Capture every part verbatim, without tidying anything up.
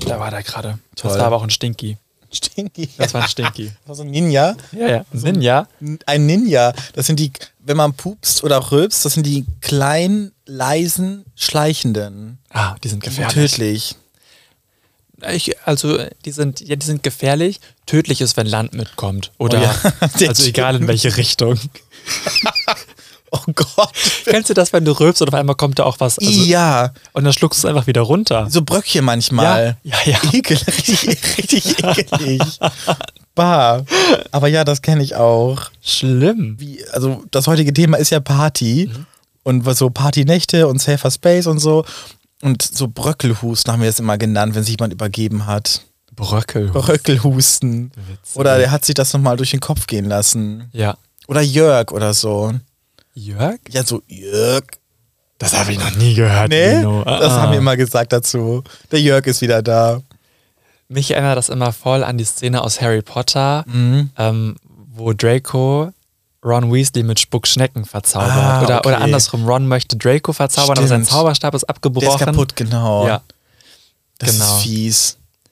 so. Da war der gerade. Toll. Das war aber auch ein Stinky. Stinky. Das war ein Stinky. Das war so ein Ninja. Ja, ja. Ein Ninja. Ein Ninja. Das sind die, wenn man pupst oder rülpst, das sind die kleinen, leisen, schleichenden. Ah, die sind gefährlich. Tödlich. Ich, also, die sind, ja, die sind gefährlich. Tödlich ist, wenn Land mitkommt. Oder, Oh ja. also egal in welche Richtung. Oh Gott. Kennst du das, wenn du rülpst und auf einmal kommt da auch was? Also, ja. Und dann schluckst du es einfach wieder runter. So Bröckchen manchmal. Ja, ja. ja. Ekel, richtig, richtig ekelig. Bah. Aber ja, das kenne ich auch. Schlimm. Wie, also das heutige Thema ist ja Party. Mhm. Und was so Partynächte und Safer Space und so. Und so Bröckelhusten haben wir das immer genannt, wenn sich jemand übergeben hat. Bröckelhusten. Bröckelhusten. Witzig. Oder der hat sich das nochmal durch den Kopf gehen lassen. Ja. Oder Jörg oder so. Jörg? Ja, so Jörg. Das habe ich noch nie gehört. Nee, Lino. das Ah. haben wir immer gesagt dazu. Der Jörg ist wieder da. Mich erinnert das immer voll an die Szene aus Harry Potter, Mhm. ähm, wo Draco Ron Weasley mit Spuckschnecken verzaubert. Ah, oder, okay. oder andersrum, Ron möchte Draco verzaubern, aber sein Stimmt. Zauberstab ist abgebrochen. Der ist kaputt, genau. Ja, Das genau. ist fies.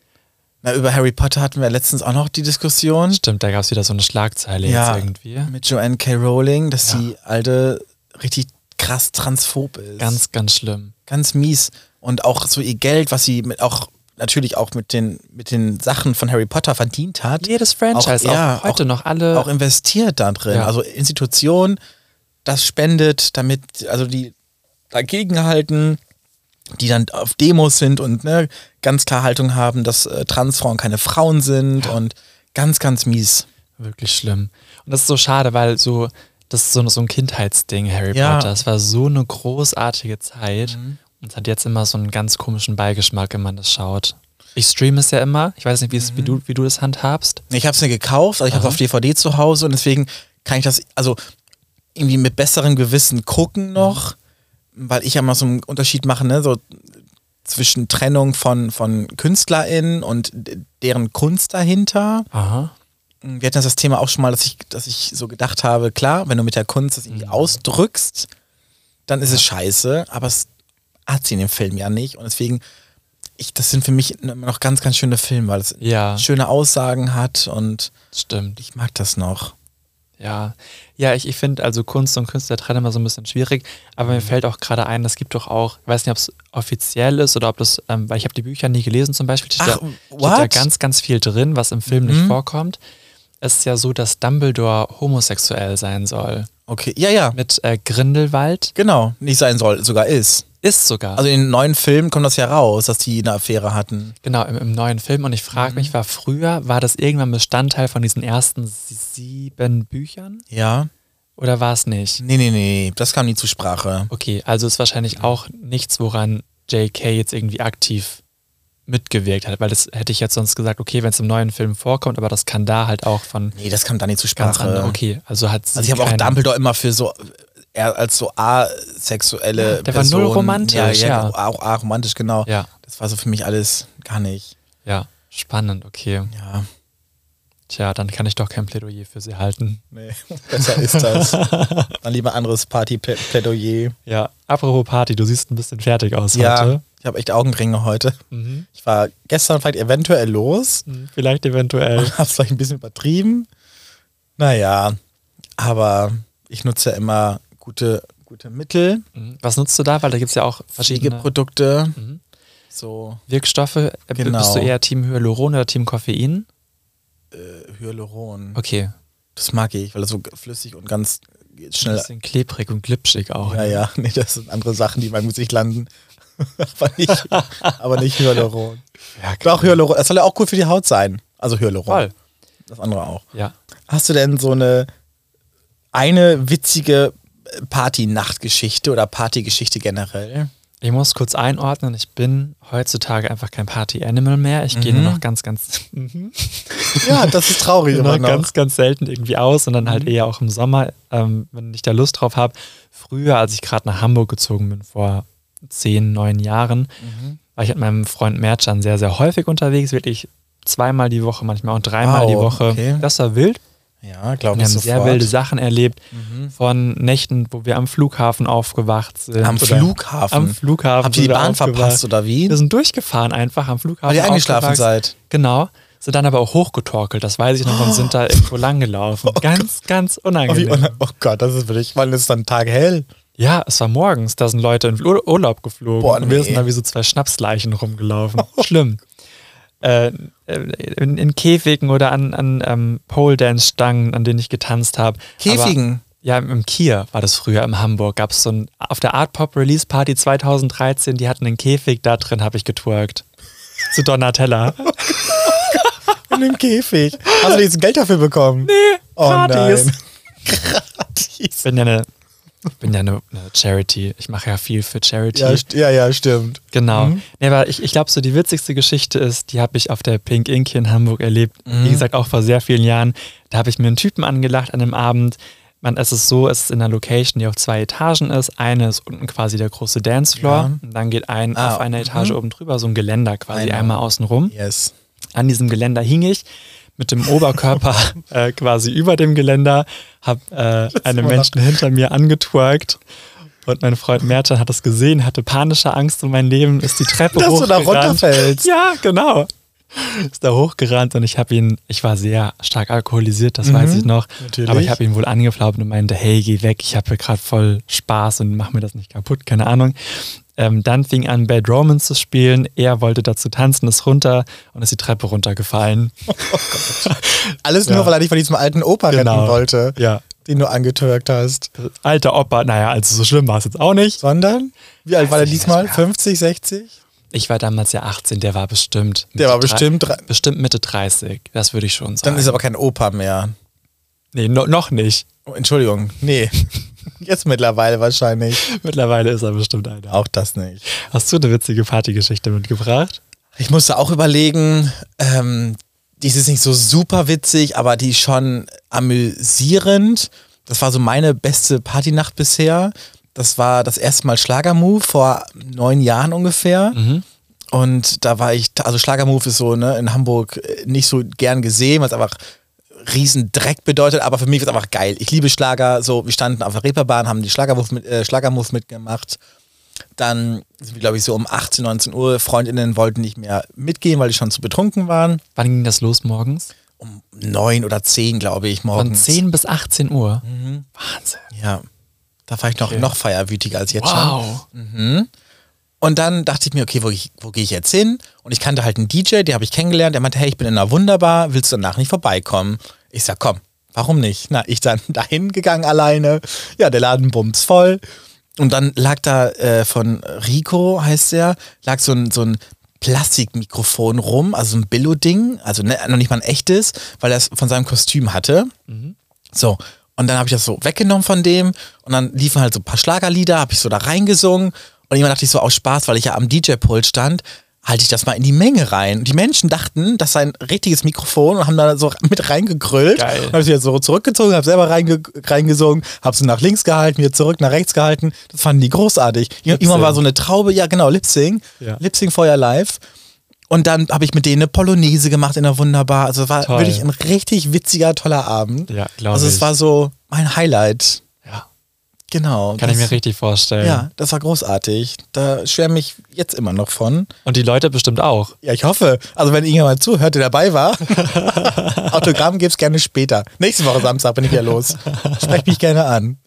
Na, über Harry Potter hatten wir letztens auch noch die Diskussion. Stimmt, da gab es wieder so eine Schlagzeile Ja, jetzt irgendwie. mit Joanne K. Rowling, dass Ja. die alte richtig krass transphob ist. Ganz, ganz schlimm. Ganz mies. Und auch so ihr Geld, was sie mit auch natürlich auch mit den, mit den Sachen von Harry Potter verdient hat. Jedes Franchise, Auch- ja, auch heute auch- noch alle. Auch investiert da drin. Ja. Also Institutionen, das spendet, damit, also die dagegen halten, die dann auf Demos sind und ne, ganz klar Haltung haben, dass äh, Transfrauen keine Frauen sind Ja. und ganz, ganz mies. Wirklich schlimm. Und das ist so schade, weil so, das ist so, so ein Kindheitsding, Harry Ja. Potter. Es war so eine großartige Zeit. Mhm. Und es hat jetzt immer so einen ganz komischen Beigeschmack, wenn man das schaut. Ich streame es ja immer. Ich weiß nicht, wie, es, Mhm. wie, du, wie du das handhabst. Ich habe es mir gekauft, also ich habe es Aha. auf D V D zu Hause und deswegen kann ich das also irgendwie mit besserem Gewissen gucken noch, weil ich ja mal so einen Unterschied mache, ne, so zwischen Trennung von, von KünstlerInnen und d- deren Kunst dahinter. Aha. Wir hatten das Thema auch schon mal, dass ich, dass ich so gedacht habe, klar, wenn du mit der Kunst das irgendwie Mhm. ausdrückst, dann ist es scheiße, aber es hat sie in dem Film ja nicht und deswegen, ich, das sind für mich immer noch ganz, ganz schöne Filme, weil es Ja, schöne Aussagen hat und stimmt. ich mag das noch. Ja, ja, ich, ich finde also Kunst und Künstler trennen immer so ein bisschen schwierig, aber mir fällt auch gerade ein, es gibt doch auch, ich weiß nicht, ob es offiziell ist oder ob das, ähm, weil ich habe die Bücher nie gelesen zum Beispiel, steht, Ach, da, steht what? da ganz, ganz viel drin, was im Film nicht Mhm. vorkommt. Es ist ja so, dass Dumbledore homosexuell sein soll. Okay, ja, ja, Mit äh, Grindelwald genau, nicht sein soll, sogar ist. ist sogar. Also in den neuen Filmen kommt das ja raus, dass die eine Affäre hatten. Genau, im, im neuen Film. Und ich frage Mhm. mich, war früher, war das irgendwann Bestandteil von diesen ersten sieben Büchern? Ja, Oder war es nicht? nee, nee, nee, das kam nie zur Sprache. Okay, also ist wahrscheinlich auch nichts, woran J K jetzt irgendwie aktiv mitgewirkt hat, weil das hätte ich jetzt sonst gesagt, okay, wenn es im neuen Film vorkommt, aber das kann da halt auch von Nee, das kam da nie zur ganz Sprache. anderen, okay, also hat sie Also ich habe auch keinen- Dumbledore immer für so, eher als so asexuelle Ja, der war Person. null romantisch, ja. ja, ja. Auch aromantisch, genau. Ja, Das war so für mich alles gar nicht. ja, spannend, okay. Ja, Tja, dann kann ich doch kein Plädoyer für sie halten. nee, besser ist das. Dann lieber anderes Party-Plädoyer. Ja, apropos Party, du siehst ein bisschen fertig aus Ja, heute. ich habe echt Augenringe heute. Mhm. Ich war gestern vielleicht eventuell los, Mhm, vielleicht eventuell. hab's vielleicht ein bisschen übertrieben. Naja, aber ich nutze ja immer gute, gute Mittel, Mhm. Was nutzt du da? Weil da gibt es ja auch verschiedene Pflegeprodukte, Mhm. so Wirkstoffe. Äh, b- Genau. Bist du eher Team Hyaluron oder Team Koffein? äh, Hyaluron. Okay. Das mag ich, weil das so flüssig und ganz Ein schnell. bisschen klebrig und glitschig auch. Ja, ne? ja, nee, das sind andere Sachen, die beim Gesicht landen. aber, nicht, aber nicht Hyaluron. Ja, Doch, Hyaluron. Das soll ja auch cool für die Haut sein. Also Hyaluron. voll. Das andere auch. Ja. Hast du denn so eine eine witzige Party-Nacht-Geschichte oder Partygeschichte generell? Ich muss kurz einordnen, ich bin heutzutage einfach kein Party-Animal mehr. Ich gehe nur Mhm. noch ganz, ganz, mhm. Ja, das ist traurig nur immer noch noch. ganz, ganz selten irgendwie aus und dann halt Mhm. eher auch im Sommer, ähm, wenn ich da Lust drauf habe. Früher, als ich gerade nach Hamburg gezogen bin, vor zehn, neun Jahren, Mhm. war ich mit meinem Freund Mertjan sehr, sehr häufig unterwegs, wirklich zweimal die Woche, manchmal auch dreimal Wow, die Woche. okay. Das war wild. Ja, glaube Wir ich haben sofort. sehr wilde Sachen erlebt, Mhm. von Nächten, wo wir am Flughafen aufgewacht sind. Am oder Flughafen? Am Flughafen. Habt ihr die sind wir Bahn aufgewacht. verpasst oder wie? Wir sind durchgefahren einfach am Flughafen. Weil ihr eingeschlafen aufgewacht. seid. Genau. Sind dann aber auch hochgetorkelt, das weiß ich noch, und sind da irgendwo lang gelaufen. Oh ganz, ganz Oh, wie unangenehm. una- oh Gott, das ist wirklich, weil es ist dann taghell. Ja, es war morgens, da sind Leute in Ur- Urlaub geflogen. Boah, und wir nee. sind da wie so zwei Schnapsleichen rumgelaufen. Schlimm. Äh, in, in Käfigen oder an, an ähm, Pole-Dance-Stangen, an denen ich getanzt habe. Käfigen? Aber, ja, im Kier war das früher in Hamburg. Gab es so ein, auf der Art Pop Release Party zweitausenddreizehn, die hatten einen Käfig, da drin habe ich getwerkt. Zu Donatella. In dem Käfig. Hast du jetzt Geld dafür bekommen? Nee, Oh gratis. nein. Ich Gratis. bin ja eine, bin ja eine, eine Charity. Ich mache ja viel für Charity. Ja, st- ja, ja, stimmt. Genau. Mhm. Nee, aber ich, ich glaube, so die witzigste Geschichte ist, die habe ich auf der Pink Ink hier in Hamburg erlebt. Mhm. Wie gesagt, auch vor sehr vielen Jahren. Da habe ich mir einen Typen angelacht an einem Abend. Man, es ist so, es ist in einer Location, die auf zwei Etagen ist. Eine ist unten quasi der große Dancefloor. Ja. Und dann geht ein Ah, auf einer Etage mhm. oben drüber, so ein Geländer quasi Einer. einmal außen rum. Yes. An diesem Geländer hing ich mit dem Oberkörper äh, quasi über dem Geländer, habe äh, einen mal Menschen hinter mir angetwerkt und mein Freund Mertan hat das gesehen, hatte panische Angst um mein Leben, ist die Treppe Dass du da hochgerannt. runterfällst. Ja, genau. Ist da hochgerannt und ich habe ihn, ich war sehr stark alkoholisiert, das Mhm, weiß ich noch, natürlich. aber ich habe ihn wohl angeflaumt und meinte, hey, geh weg, ich habe hier gerade voll Spaß und mach mir das nicht kaputt, keine Ahnung. Ähm, dann fing an, Bad Romance zu spielen. Er wollte dazu tanzen, ist runter und ist die Treppe runtergefallen. Alles Ja. nur, weil er dich von diesem alten Opa retten Genau. wollte, Ja. den du angetürkt hast. Alter Opa, naja, also so schlimm war es jetzt auch nicht. Sondern? Wie alt war der ich diesmal? nicht mehr. fünfzig, sechzig? Ich war damals ja achtzehn, der war bestimmt. Der war Mitte bestimmt drei- drei- bestimmt Mitte dreißig, das würde ich schon sagen. Dann ist er aber kein Opa mehr. Nee, no, noch nicht. Oh, Entschuldigung, nee. Jetzt mittlerweile wahrscheinlich. Mittlerweile ist er bestimmt einer. Auch das nicht. Hast du eine witzige Partygeschichte mitgebracht? Ich musste auch überlegen, ähm, die ist jetzt nicht so super witzig, aber die ist schon amüsierend. Das war so meine beste Partynacht bisher. Das war das erste Mal Schlagermove vor neun Jahren ungefähr. Mhm. Und da war ich, also Schlagermove ist so ne, in Hamburg nicht so gern gesehen, weil es einfach riesen Dreck bedeutet, aber für mich ist es einfach geil. Ich liebe Schlager, so wir standen auf der Reeperbahn, haben die Schlagermove, mit, äh, Schlagermove mitgemacht. Dann sind wir, glaube ich, so um achtzehn, neunzehn Uhr. Freundinnen wollten nicht mehr mitgehen, weil die schon zu betrunken waren. Wann ging das los morgens? Um neun oder zehn, glaube ich, morgens. Von zehn bis achtzehn Uhr? Wahnsinn. Ja, da war ich noch, Okay. noch feierwütiger als jetzt schon. Wow. Und dann dachte ich mir, okay, wo, ich- wo gehe ich jetzt hin? Und ich kannte halt einen D J, den habe ich kennengelernt. Der meinte, hey, ich bin in einer Wunderbar, willst du danach nicht vorbeikommen? Ich sag, komm, warum nicht? Na, ich dann dahin gegangen alleine. Ja, der Laden bums voll. Und dann lag da äh, von Rico, heißt der, lag so ein, so ein Plastikmikrofon rum, also so ein Billo-Ding, also ne, noch nicht mal ein echtes, weil er es von seinem Kostüm hatte. So, und dann habe ich das so weggenommen von dem und dann liefen halt so ein paar Schlagerlieder, habe ich so da reingesungen und irgendwann dachte ich so aus Spaß, weil ich ja am D J-Pult stand, halte ich das mal in die Menge rein. Und die Menschen dachten, das sei ein richtiges Mikrofon und haben da so mit reingegrölt. Geil. Dann habe ich wieder so zurückgezogen, habe selber reinge reingesungen, habe so nach links gehalten, wieder zurück nach rechts gehalten. Das fanden die großartig. Irgendwann war so eine Traube, ja genau, Lip-Sync. Ja. Lip-Sync Feuer live. Und dann habe ich mit denen eine Polonaise gemacht in der Wunderbar. Also es war Toll. wirklich ein richtig witziger, toller Abend. Ja, glaube Also es ich. war so mein Highlight. Ja. Genau. Kann das, ich mir richtig vorstellen. Ja, das war großartig. Da schwärme ich jetzt immer noch von. Und die Leute bestimmt auch. Ja, ich hoffe. Also wenn irgendjemand zuhört, der dabei war, Autogramm gibt's gerne später. Nächste Woche Samstag bin ich ja los. Sprech mich gerne an.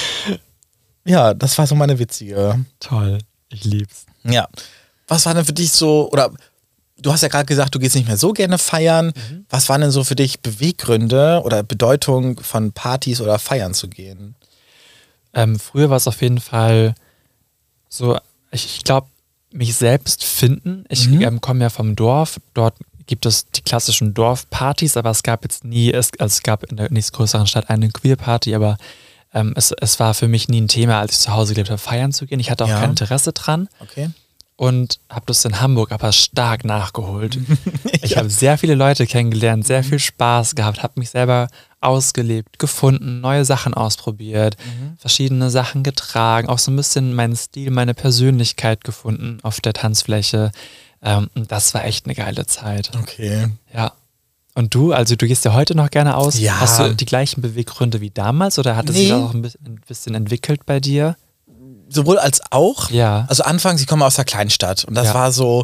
Ja, das war so meine witzige. Toll. Ich lieb's. Ja. Was war denn für dich so, oder du hast ja gerade gesagt, du gehst nicht mehr so gerne feiern. Mhm. Was Was waren denn so für dich Beweggründe oder Bedeutung von Partys oder Feiern zu gehen? Ähm, früher war es auf jeden Fall so, ich, ich glaube, mich selbst finden. Ich Mhm. ähm, komme ja vom Dorf. Dort gibt es die klassischen Dorfpartys, aber es gab jetzt nie, es, also es gab in der nächstgrößeren Stadt eine Queer-Party, aber ähm, es, es war für mich nie ein Thema, als ich zu Hause gelebt habe, feiern zu gehen. Ich hatte auch Ja. kein Interesse dran. Okay. Und habe das in Hamburg aber stark nachgeholt. Ich habe sehr viele Leute kennengelernt, sehr viel Spaß gehabt, habe mich selber ausgelebt, gefunden, neue Sachen ausprobiert, verschiedene Sachen getragen, auch so ein bisschen meinen Stil, meine Persönlichkeit gefunden auf der Tanzfläche. Ähm, und das war echt eine geile Zeit. Okay. Ja. Und du, also du gehst ja heute noch gerne aus. Ja. Hast du die gleichen Beweggründe wie damals oder hat es Nee. sich auch ein bisschen, ein bisschen entwickelt bei dir? Sowohl als auch. Ja. Also anfangs, ich komme aus der Kleinstadt und das Ja. war so,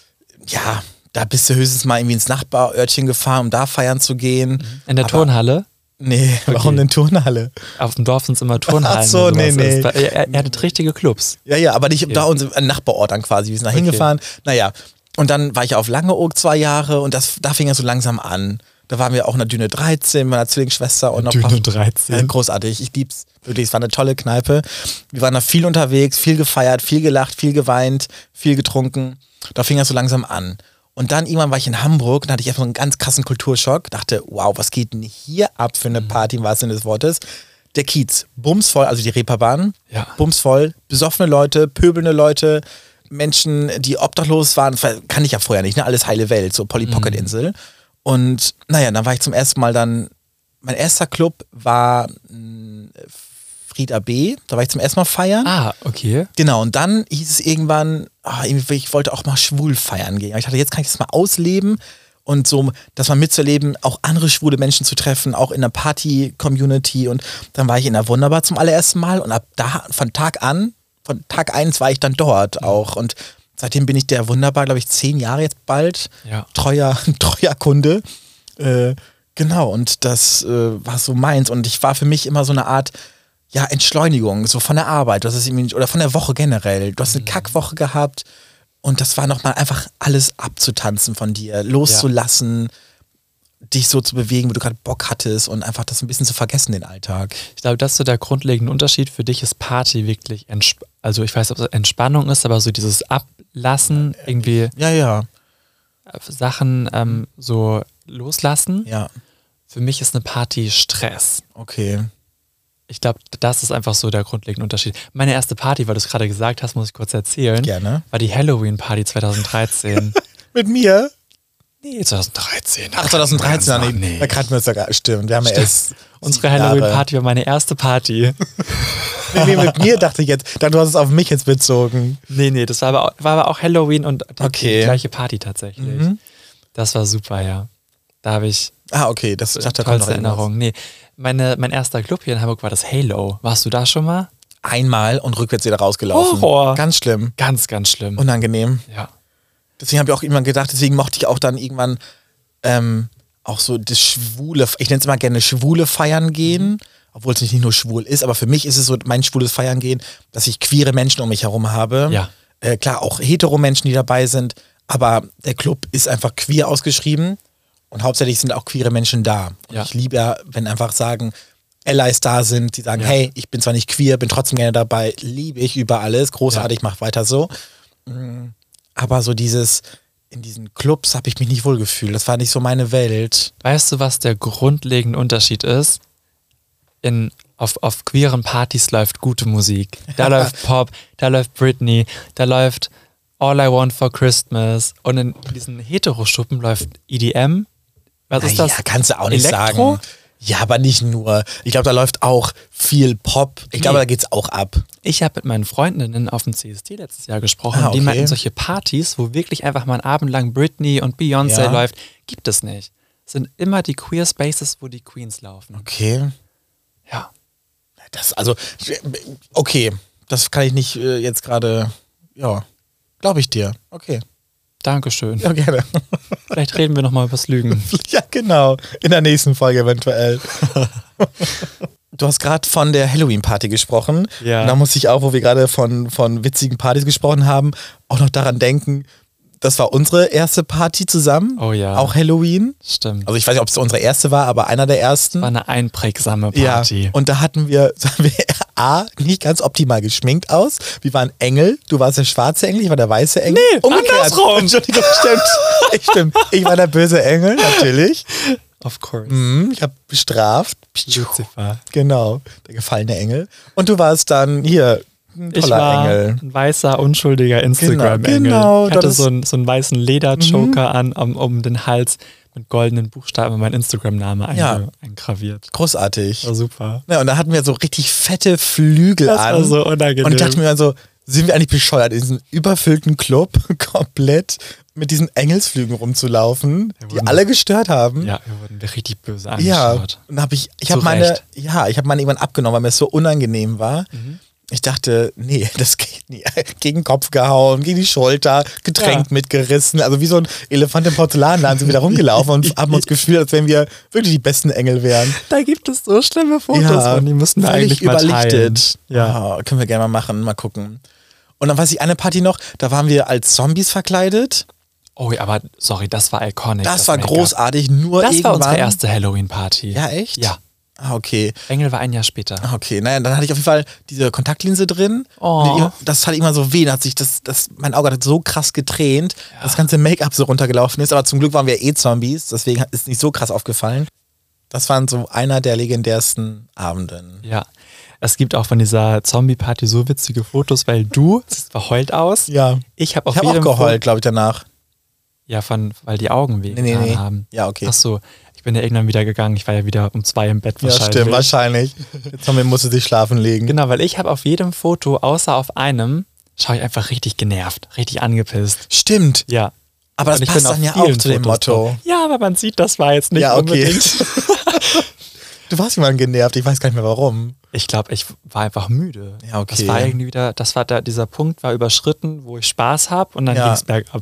ja, da bist du höchstens mal irgendwie ins Nachbarörtchen gefahren, um da feiern zu gehen. In der Aber- Turnhalle? Nee, warum denn Turnhalle? Auf dem Dorf sind es immer Turnhallen. Ach so, und sowas. nee, nee. Das- Er, er hatte richtige Clubs. Ja, ja, aber nicht da unser ein Nachbarort dann quasi. Wir sind da Okay. hingefahren. Naja, und dann war ich auf Langeoog zwei Jahre und das, da fing es so langsam an. Da waren wir auch in der Düne dreizehn, meiner Zwillingsschwester und noch ein Düne paar- dreizehn. Ja, großartig, ich lieb's. Wirklich, es war eine tolle Kneipe. Wir waren da viel unterwegs, viel gefeiert, viel gelacht, viel geweint, viel getrunken. Da fing das so langsam an. Und dann irgendwann war ich in Hamburg und hatte ich einfach einen ganz krassen Kulturschock. Dachte, wow, was geht denn hier ab für eine Party im wahrsten Sinne des Wortes? Der Kiez, bumsvoll, also die Reeperbahn, Ja. bumsvoll, besoffene Leute, pöbelnde Leute, Menschen, die obdachlos waren, kann ich ja vorher nicht, ne? Alles heile Welt, so Polly Pocket Insel. Und naja, dann war ich zum ersten Mal dann, mein erster Club war mh, Frieda B., da war ich zum ersten Mal feiern. Ah, okay. Genau, und dann hieß es irgendwann, ah, irgendwie, ich wollte auch mal schwul feiern gehen. Aber ich dachte, jetzt kann ich das mal ausleben und so, das mal mitzuerleben, auch andere schwule Menschen zu treffen, auch in der Party-Community. Und dann war ich in der Wunderbar zum allerersten Mal und ab da, von Tag an, von Tag eins war ich dann dort auch. Und seitdem bin ich der Wunderbar, glaube ich, zehn Jahre jetzt bald. Ja. Treuer, treuer Kunde. Äh, genau, und das äh, war so meins. Und ich war für mich immer so eine Art, ja, Entschleunigung, so von der Arbeit, das ist irgendwie, oder von der Woche generell. Du hast eine Kackwoche gehabt und das war nochmal einfach alles abzutanzen von dir, loszulassen, dich so zu bewegen, wo du gerade Bock hattest und einfach das ein bisschen zu vergessen, den Alltag. Ich glaube, das ist so der grundlegende Unterschied. Für dich ist Party wirklich, entsp- also ich weiß, ob es Entspannung ist, aber so dieses Ablassen, irgendwie Ja, ja, Sachen ähm, so loslassen. ja, Für mich ist eine Party Stress. okay. Ich glaube, das ist einfach so der grundlegende Unterschied. Meine erste Party, weil du es gerade gesagt hast, muss ich kurz erzählen, Gerne. war die Halloween-Party zwanzig dreizehn. Mit mir? Nee, zwanzig dreizehn. Ach, zwanzig dreizehn, nee. nee. Da kannten wir uns sogar, stimmt, wir haben ja erst Unsere sieben Jahre. Halloween-Party war meine erste Party. Nee, nee, mit mir dachte ich jetzt, dann du hast es auf mich jetzt bezogen. Nee, nee, das war aber auch, war aber auch Halloween und die, Okay. die gleiche Party tatsächlich. Mhm. Das war super, ja. Da habe ich Ah, okay, das ich dachte, da kommt noch tollste irgendwas. Erinnerungen. Nee, meine, mein erster Club hier in Hamburg war das Halo. Warst du da schon mal? Einmal und rückwärts wieder rausgelaufen. Horror. Ganz schlimm. Ganz, ganz schlimm. Unangenehm. ja. Deswegen habe ich auch irgendwann gedacht, deswegen mochte ich auch dann irgendwann ähm, auch so das schwule, ich nenne es immer gerne schwule Feiern gehen, Mhm. obwohl es nicht nur schwul ist, aber für mich ist es so mein schwules Feiern gehen, dass ich queere Menschen um mich herum habe. Ja. Äh, klar, auch hetero Menschen, die dabei sind, aber der Club ist einfach queer ausgeschrieben und hauptsächlich sind auch queere Menschen da. Und Ja. ich liebe ja, wenn einfach sagen, Allies da sind, die sagen, Ja. hey, ich bin zwar nicht queer, bin trotzdem gerne dabei, liebe ich über alles, großartig, mach weiter so. Mm, Aber so dieses, in diesen Clubs habe ich mich nicht wohlgefühlt. Das war nicht so meine Welt. Weißt du, was der grundlegende Unterschied ist? In, auf, auf queeren Partys läuft gute Musik. Da läuft Pop, da läuft Britney, da läuft All I Want for Christmas. Und in diesen Heteroschuppen läuft E D M. Was ist das? Ja, kannst du auch nicht Elektro? sagen. Ja, aber nicht nur. Ich glaube, da läuft auch viel Pop. Ich glaube, Nee. da geht's auch ab. Ich habe mit meinen Freundinnen auf dem C S T letztes Jahr gesprochen. Ah, Und die okay. meinten, solche Partys, wo wirklich einfach mal einen Abend lang Britney und Beyoncé Ja. läuft, gibt es nicht. Es sind immer die Queer Spaces, wo die Queens laufen. Okay. Ja. Das, also, okay. Das kann ich nicht äh, jetzt gerade, ja, glaube ich dir. Okay. Dankeschön. Ja, gerne. Vielleicht reden wir nochmal übers Lügen. Ja, genau. In der nächsten Folge eventuell. Du hast gerade von der Halloween-Party gesprochen. Ja. Und da muss ich auch, wo wir gerade von, von witzigen Partys gesprochen haben, auch noch daran denken, das war unsere erste Party zusammen. Oh ja. Auch Halloween. Stimmt. Also ich weiß nicht, ob es unsere erste war, aber einer der ersten. War eine einprägsame Ja, Party. und da hatten wir, sahen wir A, nicht ganz optimal geschminkt aus. Wir waren Engel, du warst der schwarze Engel, ich war der weiße Engel. Nee, andersrum. Entschuldigung, stimmt. Ich, stimmt. Ich war der böse Engel, natürlich. Of course. Mhm, ich habe bestraft. Lucifer. Genau, der gefallene Engel. Und du warst dann hier, ein Ich toller war Engel. ein weißer, unschuldiger Instagram-Engel. genau, ich hatte das- so einen, so einen weißen Lederjoker an, um, um den Hals mit goldenen Buchstaben mein Instagram-Name Ja. einge eingraviert. Großartig. War super. Ja, und da hatten wir so richtig fette Flügel Das an. war so unangenehm. Und ich dachte mir dann so, sind wir eigentlich bescheuert in diesem überfüllten Club komplett mit diesen Engelsflügen rumzulaufen, Wir die wurden- alle gestört haben. Ja, wir wurden richtig böse Ja, angeschaut. und hab ich, ich Zu habe meine, Recht. ja, ich habe meine irgendwann abgenommen, weil mir es so unangenehm war. Mhm. Ich dachte, nee, das geht nie. Gegen den Kopf gehauen, gegen die Schulter, Getränk Ja. mitgerissen. Also wie so ein Elefant im Porzellanladen sind wir da rumgelaufen und haben uns gefühlt, als wenn wir wirklich die besten Engel wären. Da gibt es so schlimme Fotos und die müssen wir völlig eigentlich mal teilen. überlichtet. Ja. Ja, können wir gerne mal machen, mal gucken. Und dann weiß ich eine Party noch, da waren wir als Zombies verkleidet. Oh, aber sorry, das war iconic. Das, war Make-up. großartig, nur Das irgendwann. war unsere erste Halloween-Party. Ja, echt? Ja. Ah, okay. Engel war ein Jahr später. Ah, okay, naja, dann hatte ich auf jeden Fall diese Kontaktlinse drin. Oh. Und das hat immer so weh, da hat sich das, das, mein Auge hat so krass getränt, dass das ganze Make-up so runtergelaufen ist. Aber zum Glück waren wir eh Zombies, deswegen ist nicht so krass aufgefallen. Das waren so einer der legendärsten Abenden. Ja. Es gibt auch von dieser Zombie-Party so witzige Fotos, weil du siehst verheult aus. Ja. Ich habe auf Ich habe auch jedem geheult, glaube ich, danach. Ja, von, weil die Augen weh Nee, nee, getan nee. haben. Ja, okay. Ach so, ich bin ja irgendwann wieder gegangen. Ich war ja wieder um zwei im Bett Ja, wahrscheinlich. stimmt, wahrscheinlich. Der Zombie musste sich schlafen legen. Genau, weil ich habe auf jedem Foto, außer auf einem, schaue ich einfach richtig genervt, richtig angepisst. Stimmt. Ja. Aber das Und ich passt bin auf dann ja auch vielen zu dem Fotos Motto. drauf. Ja, aber man sieht, das war jetzt nicht Ja, okay. unbedingt. Du warst jemand genervt, ich weiß gar nicht mehr warum. Ich glaube, ich war einfach müde. Ja, okay. Das war irgendwie wieder, das war da, dieser Punkt war überschritten, wo ich Spaß habe und dann Ja. ging es bergab.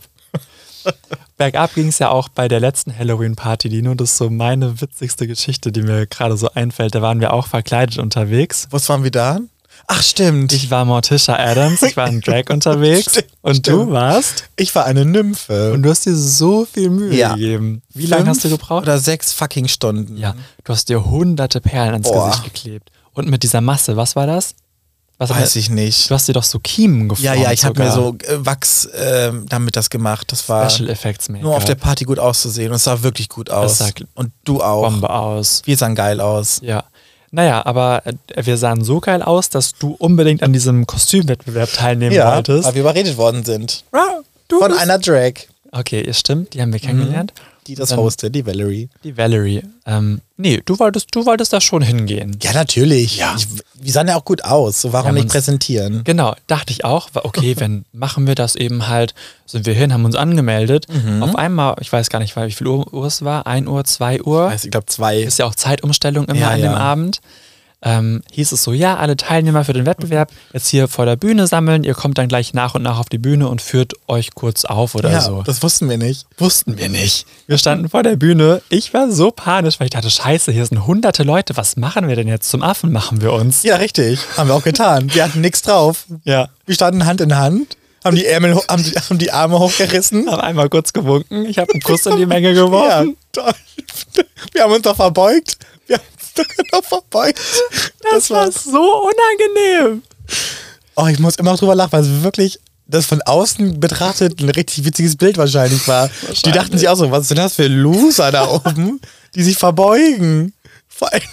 Bergab ging es ja auch bei der letzten Halloween-Party, die nur das ist so meine witzigste Geschichte, die mir gerade so einfällt. Da waren wir auch verkleidet unterwegs. Was waren wir da? Ach, stimmt. Ich war Morticia Adams, ich war in Drag unterwegs Stimmt, und stimmt. du warst Ich war eine Nymphe. und du hast dir so viel Mühe Ja. gegeben. Wie lange hast du Fünf gebraucht? Oder sechs fucking Stunden. Ja, du hast dir hunderte Perlen ans Boah. Gesicht geklebt. Und mit dieser Masse, was war das? Was Weiß ich nicht. Du hast dir doch so Kiemen geformt. Ja, ja, ich habe mir sogar. so äh, Wachs ähm, damit das gemacht. Das war Special Effects Make-up. nur auf der Party gut auszusehen und es sah wirklich gut aus. sah Und du auch. Bombe aus. Wir sahen geil aus. Ja. Naja, aber äh, wir sahen so geil aus, dass du unbedingt an diesem Kostümwettbewerb teilnehmen Ja, wolltest. weil wir überredet worden sind. du Von bist- einer Drag, Okay, ihr stimmt, die haben wir kennengelernt. die das Dann- hostet, die Valerie. Die Valerie. Ähm, nee, du wolltest, du wolltest da schon hingehen. Ja, natürlich. Ja. Ich, wir sahen ja auch gut aus. So warum Wir haben nicht uns- präsentieren? Genau, dachte ich auch. War okay, wenn machen wir das eben halt, sind wir hin, haben uns angemeldet. Mhm. Auf einmal, ich weiß gar nicht, wie viel Uhr, Uhr es war, ein Uhr, zwei Uhr. Ich glaube zwei. Ist ja auch Zeitumstellung immer Ja, an ja. dem Abend. Ähm, hieß es so, ja, alle Teilnehmer für den Wettbewerb jetzt hier vor der Bühne sammeln. Ihr kommt dann gleich nach und nach auf die Bühne und führt euch kurz auf oder ja, so. das wussten wir nicht. Wussten wir nicht. Wir standen vor der Bühne. Ich war so panisch, weil ich dachte, scheiße, hier sind hunderte Leute. Was machen wir denn jetzt? Zum Affen machen wir uns. Ja, richtig. Haben wir auch getan. Wir hatten nichts drauf. Ja. Wir standen Hand in Hand, haben die Ärmel, ho- haben die, haben die Arme hochgerissen. Hab einmal kurz gewunken. Ich habe einen Kuss in die Menge geworfen. Ja, toll. Wir haben uns doch verbeugt. Wir haben uns doch noch verbeugt. Das war so unangenehm. Oh, ich muss immer noch drüber lachen, weil es wirklich das von außen betrachtet ein richtig witziges Bild wahrscheinlich war. Die dachten sich auch so, was sind das für Loser da oben, die sich verbeugen. Vor allem-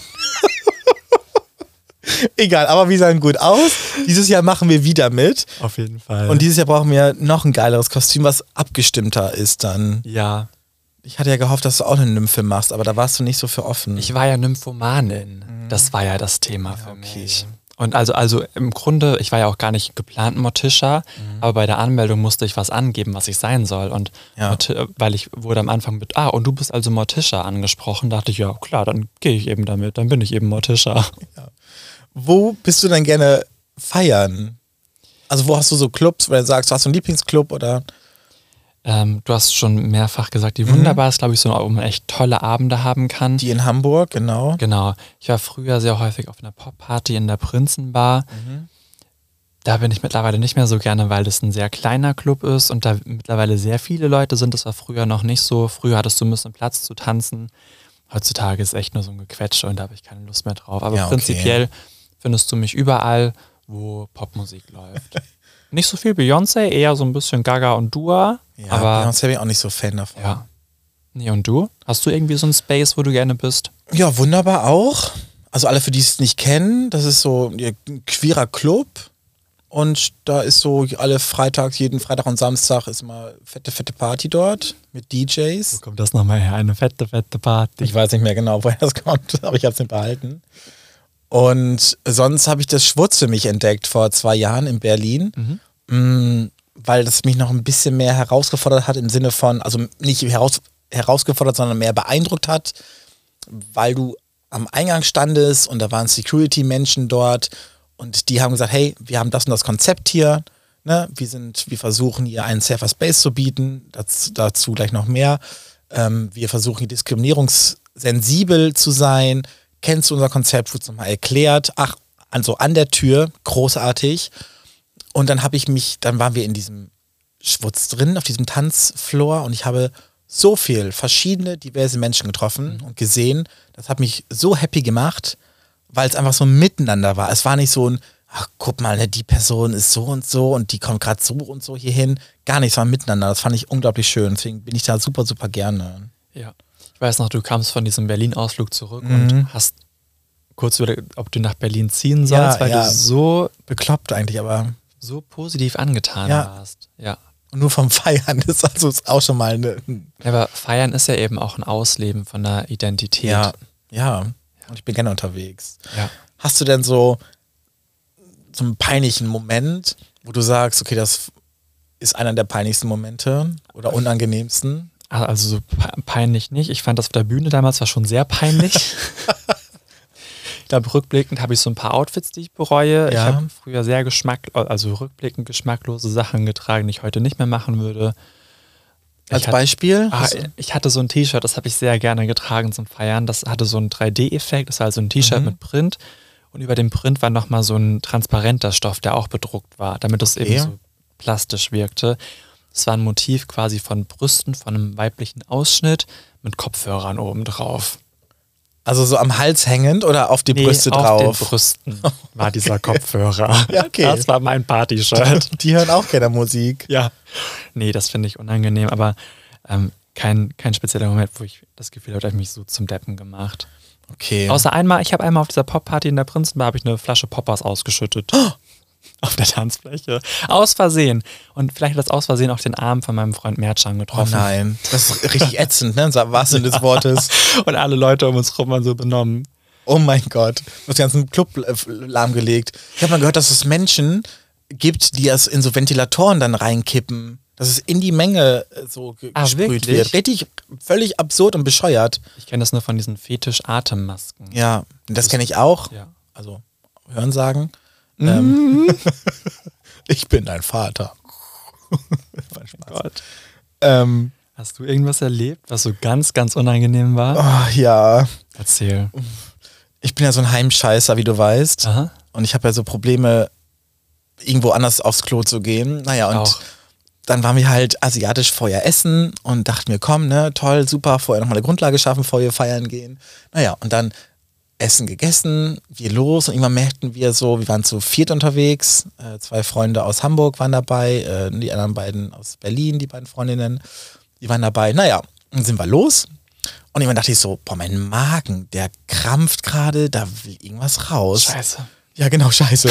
Egal, aber wir sahen gut aus. Dieses Jahr machen wir wieder mit. Auf jeden Fall. Und dieses Jahr brauchen wir noch ein geileres Kostüm, was abgestimmter ist dann. ja, Ich hatte ja gehofft, dass du auch eine Nymphe machst, aber da warst du nicht so für offen. ich war ja Nymphomanin. Das war ja das Thema für okay. mich. Und also, also im Grunde, ich war ja auch gar nicht geplant Morticia, aber bei der Anmeldung musste ich was angeben, was ich sein soll. Und Ja. Morti- weil ich wurde am Anfang mit, ah, und du bist also Morticia angesprochen, dachte ich, ja klar, dann gehe ich eben damit, dann bin ich eben Morticia. Wo bist du denn gerne feiern? Also wo hast du so Clubs, wo du sagst, du hast so einen Lieblingsclub oder? Ähm, du hast schon mehrfach gesagt, die Wunderbar ist, glaube ich, so, wo man echt tolle Abende haben kann. Die in Hamburg, genau. Genau. Ich war früher sehr häufig auf einer Pop-Party in der Prinzenbar. Da bin ich mittlerweile nicht mehr so gerne, weil das ein sehr kleiner Club ist und da mittlerweile sehr viele Leute sind. Das war früher noch nicht so. Früher hattest du ein bisschen Platz zu tanzen. Heutzutage ist echt nur so ein Gequetsche und da habe ich keine Lust mehr drauf. Aber Ja, okay. prinzipiell findest du mich überall, wo Popmusik läuft. Nicht so viel Beyoncé, eher so ein bisschen Gaga und Dua. Ja, aber Beyoncé bin ich auch nicht so Fan davon. ja. Nee, und du? Hast du irgendwie so einen Space, wo du gerne bist? Ja, Wunderbar auch. Also alle, für die es nicht kennen, das ist so ein queerer Club. Und da ist so alle Freitags, jeden Freitag und Samstag ist mal fette, fette Party dort mit D Js. Wo kommt das nochmal her? Eine fette, fette Party. Ich weiß nicht mehr genau, woher das kommt, aber ich habe es nicht behalten. Und sonst habe ich das Schwutz für mich entdeckt vor zwei Jahren in Berlin. Mm, weil das mich noch ein bisschen mehr herausgefordert hat im Sinne von, also nicht heraus, herausgefordert, sondern mehr beeindruckt hat, weil du am Eingang standest und da waren Security-Menschen dort und die haben gesagt, hey, wir haben das und das Konzept hier, ne? wir, sind, wir versuchen hier einen Safer Space zu bieten, das, dazu gleich noch mehr. Ähm, wir versuchen hier diskriminierungssensibel zu sein. Kennst du unser Konzept, wurde es nochmal erklärt. Ach, also an der Tür, großartig. Und dann habe ich mich, dann waren wir in diesem Schwutz drin, auf diesem Tanzfloor und ich habe so viel verschiedene, diverse Menschen getroffen mhm. und gesehen. Das hat mich so happy gemacht, weil es einfach so ein Miteinander war. Es war nicht so ein, ach guck mal, ne, die Person ist so und so und die kommt gerade so und so hierhin. Gar nicht, es war miteinander. Das fand ich unglaublich schön. Deswegen bin ich da super, super gerne. Ja, ich weiß noch, du kamst von diesem Berlin-Ausflug zurück Mhm. und hast kurz überlegt, ob du nach Berlin ziehen sollst, Ja, weil ja. du so, Bekloppt eigentlich, aber so positiv angetan Ja. warst. Ja. nur vom Feiern ist also ist auch schon mal eine. Ja, aber Feiern ist ja eben auch ein Ausleben von einer Identität. Ja, ja. Und ich bin gerne unterwegs. Ja. Hast du denn so, so einen peinlichen Moment, wo du sagst, okay, das ist einer der peinlichsten Momente oder unangenehmsten? Also so pe- peinlich nicht. Ich fand das auf der Bühne damals war schon sehr peinlich. Ich glaube, rückblickend habe ich so ein paar Outfits, die ich bereue. Ich Ja. habe früher sehr geschmack, also rückblickend geschmacklose Sachen getragen, die ich heute nicht mehr machen würde. Ich Als hatte- Beispiel? Ah, Hast du- ich hatte so ein T-Shirt, das habe ich sehr gerne getragen zum Feiern. Das hatte so einen drei D-Effekt, das war also ein T-Shirt Mhm. mit Print. Und über dem Print war nochmal so ein transparenter Stoff, der auch bedruckt war, damit es Okay. eben so plastisch wirkte. Es war ein Motiv quasi von Brüsten, von einem weiblichen Ausschnitt mit Kopfhörern oben drauf. Also so am Hals hängend oder auf die Brüste auf drauf? den Brüsten war dieser Kopfhörer. Ja, okay. Das war mein Partyshirt. Die hören auch gerne Musik. Ja. Nee, das finde ich unangenehm, aber ähm, kein, kein spezieller Moment, wo ich das Gefühl habe, da habe ich mich so zum Deppen gemacht. Okay. Außer einmal, ich habe einmal auf dieser Pop-Party in der Prinzenbar habe ich eine Flasche Poppers ausgeschüttet. Auf der Tanzfläche. Aus Versehen. Und vielleicht hat das aus Versehen auch den Arm von meinem Freund Mertschan Oh getroffen. nein, das ist richtig ätzend, ne? Im wahrsten Sinne des Wortes. Und alle Leute um uns rum waren so benommen. Oh mein Gott, du hast den ganzen Club äh, lahmgelegt. Ich habe mal gehört, dass es Menschen gibt, die das in so Ventilatoren dann reinkippen, dass es in die Menge äh, so ge- Ah, gesprüht wirklich? wird. Richtig, völlig absurd und bescheuert. Ich kenne das nur von diesen Fetisch-Atemmasken. Ja, das kenne ich auch. Ja. Also, Hörensagen. Ähm, ich bin dein Vater. War Spaß. Gott. Ähm, Hast du irgendwas erlebt, was so ganz, ganz unangenehm war? oh, ja, Erzähl. ich bin ja so ein Heimscheißer, wie du weißt. Aha. Und ich habe ja so Probleme, irgendwo anders aufs Klo zu gehen. Naja, und Auch. dann waren wir halt asiatisch vorher essen und dachten mir, komm, ne, toll, super, vorher nochmal eine Grundlage schaffen, bevor wir feiern gehen. Naja, und dann Essen gegessen, wir los und irgendwann merkten wir so, wir waren zu viert unterwegs, äh, zwei Freunde aus Hamburg waren dabei, äh, die anderen beiden aus Berlin, die beiden Freundinnen, die waren dabei. Naja, dann sind wir los und irgendwann dachte ich so, boah, mein Magen, der krampft gerade, da will irgendwas raus. Scheiße. Ja, genau, scheiße.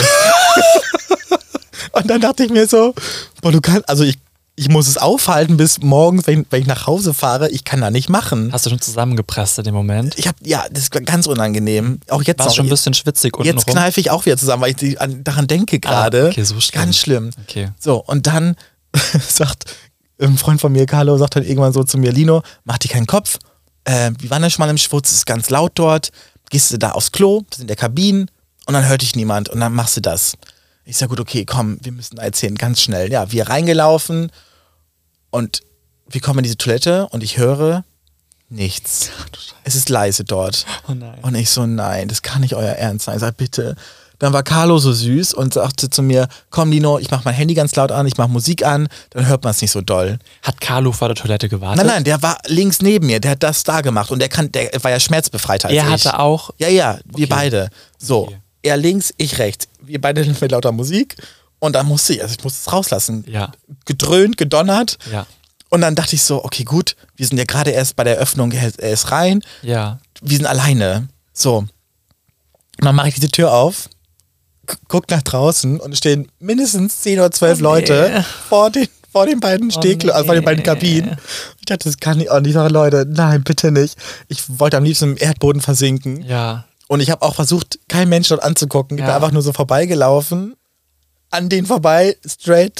Und dann dachte ich mir so, boah, du kannst, also ich, ich muss es aufhalten bis morgens, wenn, wenn ich nach Hause fahre, ich kann da nicht machen. Hast du schon zusammengepresst in dem Moment? Ich hab, ja, das ist ganz unangenehm. Auch jetzt War noch. schon ein bisschen schwitzig unten Jetzt rum? kneife ich auch wieder zusammen, weil ich die- an, daran denke gerade. Ah, okay, so schlimm. Ganz schlimm. Okay. So, und dann sagt ein Freund von mir, Carlo, sagt dann irgendwann so zu mir, Lino, mach dir keinen Kopf. Äh, wir waren ja schon mal im Schwutz, es ist ganz laut dort. Gehst du da aufs Klo, das sind der Kabinen und dann hört dich niemand und dann machst du das. Ich sag, gut, okay, komm, wir müssen da erzählen, ganz schnell. Ja, wir reingelaufen und wir kommen in diese Toilette und ich höre nichts. Es ist leise dort. Oh nein. Und ich so, nein, das kann nicht euer Ernst sein. Ich sag, bitte. Dann war Carlo so süß und sagte zu mir, komm Lino, ich mach mein Handy ganz laut an, ich mach Musik an, dann hört man es nicht so doll. Hat Carlo vor der Toilette gewartet? Nein, nein, der war links neben mir, der hat das da gemacht und der kann, der war ja schmerzbefreiter als Er ich. hatte auch. Ja, ja, wir Okay. beide. So, Okay. er links, ich rechts. Wir beide mit lauter Musik und dann musste ich, also ich musste es rauslassen. Ja. Gedröhnt, gedonnert. Ja. Und dann dachte ich so, okay, gut, wir sind ja gerade erst bei der Öffnung, er er ist rein, Ja. wir sind alleine. So. Und dann mache ich diese Tür auf, gu- guck nach draußen und es stehen mindestens zehn oder zwölf Oh, Leute nee. vor den, vor den beiden Stehklo, nee. also vor den beiden Kabinen. Ich dachte, das kann ich auch nicht. Ich sage, Leute, nein, bitte nicht. Ich wollte am liebsten im Erdboden versinken. Ja. Und ich habe auch versucht, keinen Menschen dort anzugucken. Ich bin Ja. einfach nur so vorbeigelaufen, an denen vorbei, straight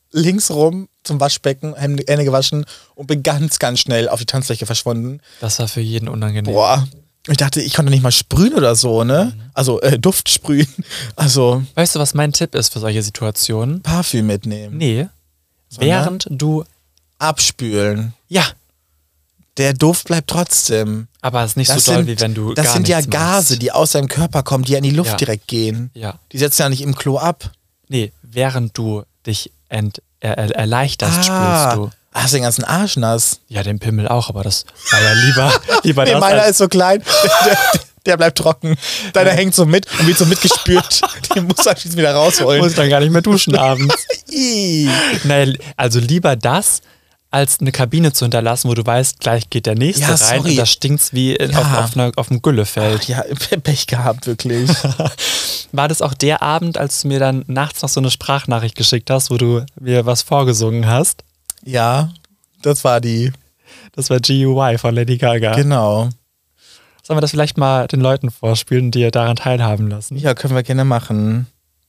links rum zum Waschbecken, Hände gewaschen und bin ganz, ganz schnell auf die Tanzfläche verschwunden. Das war für jeden unangenehm. Boah. Ich dachte, ich konnte nicht mal sprühen oder so, ne? Mhm. Also äh, Duft sprühen. Also. Weißt du, was mein Tipp ist für solche Situationen? Parfüm mitnehmen. Nee. Sondern während du abspülen. Ja. Der Duft bleibt trotzdem. Aber es ist nicht das so doll, sind, wie wenn du Das gar sind ja nichts Gase, machst. die aus deinem Körper kommen, die ja in die Luft ja. direkt gehen. Ja. Die setzen ja nicht im Klo ab. Nee, während du dich ent, er, er, erleichterst, ah, spürst du. Hast du den ganzen Arsch nass? Ja, den Pimmel auch, aber das war ja lieber, lieber nee, das. Meiner ist so klein, der, der bleibt trocken. Deiner ja. hängt so mit und wird so mitgespült. Den musst du anschließend wieder rausholen. Muss dann gar nicht mehr duschen abends. naja, also lieber das, als eine Kabine zu hinterlassen, wo du weißt, gleich geht der nächste ja, rein und da stinkt's wie ja. auf, auf, einer, auf einem Güllefeld. Ach, ja, Pech gehabt, wirklich. War das auch der Abend, als du mir dann nachts noch so eine Sprachnachricht geschickt hast, wo du mir was vorgesungen hast? Ja, das war die. Das war G U Y von Lady Gaga. Genau. Sollen wir das vielleicht mal den Leuten vorspielen, die daran teilhaben lassen? Ja, können wir gerne machen.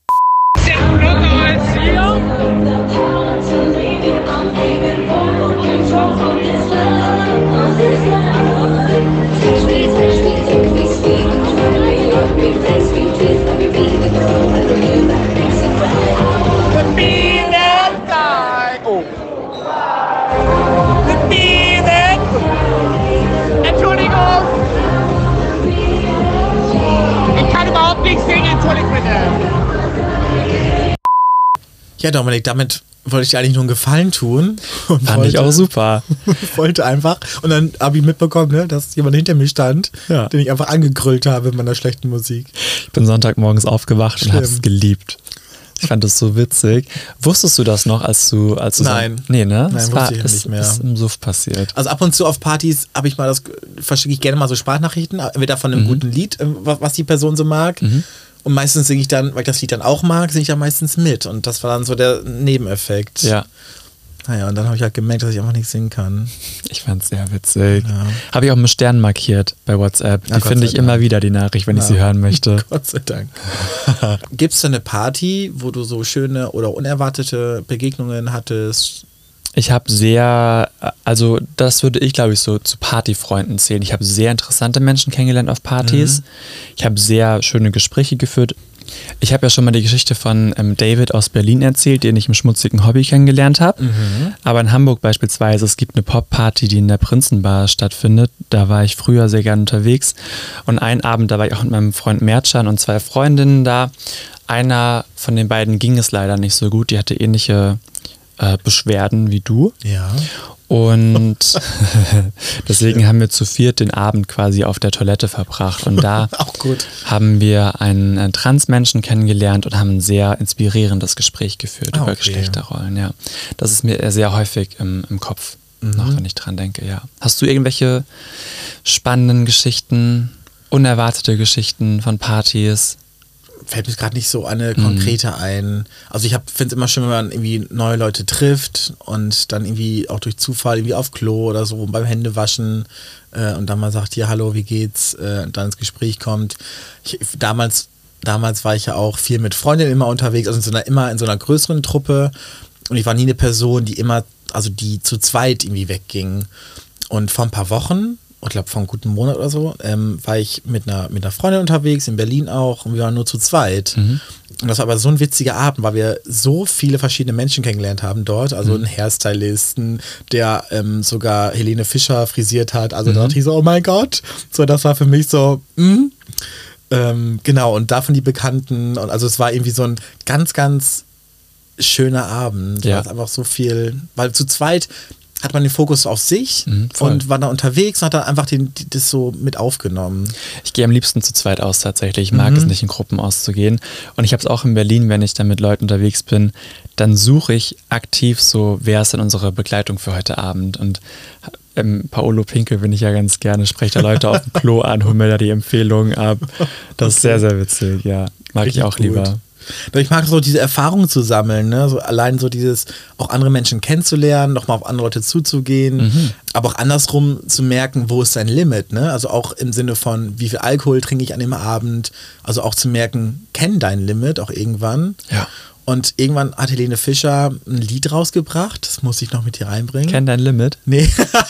Entschuldigung! Ich kann überhaupt nicht singen, entschuldigt bitte! Ja, Dominik, damit wollte ich dir eigentlich nur einen Gefallen tun. Und Fand wollte, ich auch super. wollte einfach. Und dann habe ich mitbekommen, ne, dass jemand hinter mir stand, ja. den ich einfach angegrüllt habe mit meiner schlechten Musik. Ich bin Sonntagmorgens aufgewacht Schlimm. und habe es geliebt. Ich fand das so witzig. Wusstest du das noch, als du... Als du Nein. So, nee, ne? Nein, das wusste war, ich ist, nicht mehr. Ist im Suff passiert. Also ab und zu auf Partys habe ich mal das, verschicke ich gerne mal so Sprachnachrichten, entweder von einem mhm. guten Lied, was die Person so mag. Mhm. Und meistens singe ich dann, weil ich das Lied dann auch mag, singe ich dann meistens mit. Und das war dann so der Nebeneffekt. Ja. Naja, und dann habe ich halt gemerkt, dass ich einfach nicht singen kann. Ich fand es sehr witzig. Ja. Habe ich auch mit Stern markiert bei WhatsApp. Die finde ich Dank. immer wieder, die Nachricht, wenn ja. ich sie hören möchte. Gott sei Dank. Gibt es da eine Party, wo du so schöne oder unerwartete Begegnungen hattest? Ich habe sehr, also das würde ich glaube ich so zu Partyfreunden zählen. Ich habe sehr interessante Menschen kennengelernt auf Partys. Mhm. Ich habe sehr schöne Gespräche geführt. Ich habe ja schon mal die Geschichte von ähm, David aus Berlin erzählt, den ich im schmutzigen Hobby kennengelernt habe. Mhm. Aber in Hamburg beispielsweise, es gibt eine Pop-Party, die in der Prinzenbar stattfindet. Da war ich früher sehr gerne unterwegs. Und einen Abend, da war ich auch mit meinem Freund Mertschan und zwei Freundinnen da. Einer von den beiden ging es leider nicht so gut. Die hatte ähnliche äh, Beschwerden wie du. Ja. Und deswegen haben wir zu viert den Abend quasi auf der Toilette verbracht. Und da auch gut. haben wir einen, einen Transmenschen kennengelernt und haben ein sehr inspirierendes Gespräch geführt ah, über okay. Geschlechterrollen. Ja. Das ist mir sehr häufig im, im Kopf, mhm. noch wenn ich dran denke. Ja. Hast du irgendwelche spannenden Geschichten, unerwartete Geschichten von Partys? Fällt mir gerade nicht so eine konkrete mhm. ein. Also ich finde es immer schön, wenn man irgendwie neue Leute trifft und dann irgendwie auch durch Zufall irgendwie auf Klo oder so beim Händewaschen äh, und dann mal sagt, ja, hallo, wie geht's? Äh, und dann ins Gespräch kommt. Ich, damals, damals war ich ja auch viel mit Freundinnen immer unterwegs, also in so einer, immer in so einer größeren Truppe und ich war nie eine Person, die immer, also die zu zweit irgendwie wegging. Und vor ein paar Wochen, ich glaube vor einem guten Monat oder so, ähm, war ich mit einer, mit einer Freundin unterwegs, in Berlin auch, und wir waren nur zu zweit. Mhm. Und das war aber so ein witziger Abend, weil wir so viele verschiedene Menschen kennengelernt haben dort. Also einen Hairstylisten, der ähm, sogar Helene Fischer frisiert hat. Also mhm. da dachte ich so, oh mein Gott. So, das war für mich so, mh. Ähm, genau, und davon die Bekannten. Und also es war irgendwie so ein ganz, ganz schöner Abend. Ja. Weil es einfach so viel, weil zu zweit hat man den Fokus auf sich mhm, und war da unterwegs und hat dann einfach den, das so mit aufgenommen. Ich gehe am liebsten zu zweit aus tatsächlich. Ich mag mhm. es nicht, in Gruppen auszugehen. Und ich habe es auch in Berlin, wenn ich dann mit Leuten unterwegs bin, dann suche ich aktiv so, wer ist denn unsere Begleitung für heute Abend? Und ähm, Paolo Pinkel bin ich ja ganz gerne, spreche da Leute auf dem Klo an, hole mir da die Empfehlungen ab. Das okay. ist sehr, sehr witzig, ja. Mag Richtig ich auch gut. lieber. Ich mag so diese Erfahrungen zu sammeln, ne? So allein so dieses, auch andere Menschen kennenzulernen, nochmal auf andere Leute zuzugehen, mhm. aber auch andersrum zu merken, wo ist dein Limit, ne? Also auch im Sinne von, wie viel Alkohol trinke ich an dem Abend, also auch zu merken, kenn dein Limit auch irgendwann. Ja. Und irgendwann hat Helene Fischer ein Lied rausgebracht, das muss ich noch mit hier reinbringen. Kenn dein Limit? Nee.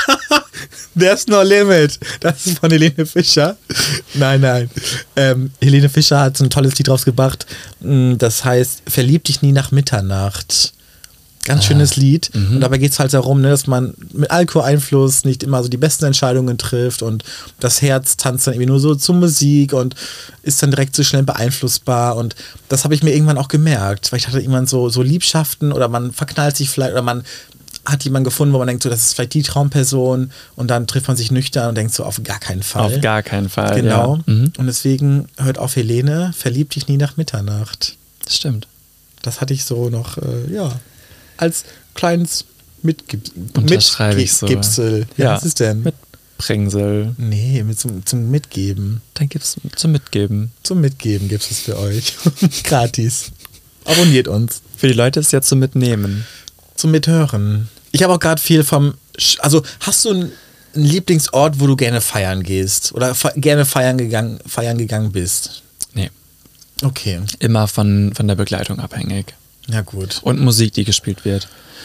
There's no limit. Das ist von Helene Fischer. Nein, nein. Ähm, Helene Fischer hat so ein tolles Lied rausgebracht. Das heißt, verlieb dich nie nach Mitternacht. Ganz ah. schönes Lied. Mhm. Und dabei geht es halt darum, ne, dass man mit Alkoholeinfluss nicht immer so die besten Entscheidungen trifft und das Herz tanzt dann irgendwie nur so zur Musik und ist dann direkt so schnell beeinflussbar. Und das habe ich mir irgendwann auch gemerkt, weil ich dachte irgendwann so, so Liebschaften oder man verknallt sich vielleicht oder man hat jemanden gefunden, wo man denkt, so, das ist vielleicht die Traumperson und dann trifft man sich nüchtern und denkt so, auf gar keinen Fall. Auf gar keinen Fall, genau. Ja. Mhm. Und deswegen hört auf Helene, verlieb dich nie nach Mitternacht. Das stimmt. Das hatte ich so noch, äh, ja, als kleines Mitgipsel. Unterschreibe ich so. Mitgipsel. Ja, ja, was ist denn? Mitbringsel. Nee, mit zum, zum Mitgeben. Dann gibt's zum Mitgeben. Zum Mitgeben gibt es für euch. Gratis. Abonniert uns. Für die Leute ist es ja zum Mitnehmen. Zum Mithören. Ich habe auch gerade viel vom, also hast du einen, einen Lieblingsort, wo du gerne feiern gehst? Oder fe- gerne feiern gegangen, feiern gegangen bist? Nee. Okay. Immer von, von der Begleitung abhängig. Ja, gut. Und Musik, die gespielt wird.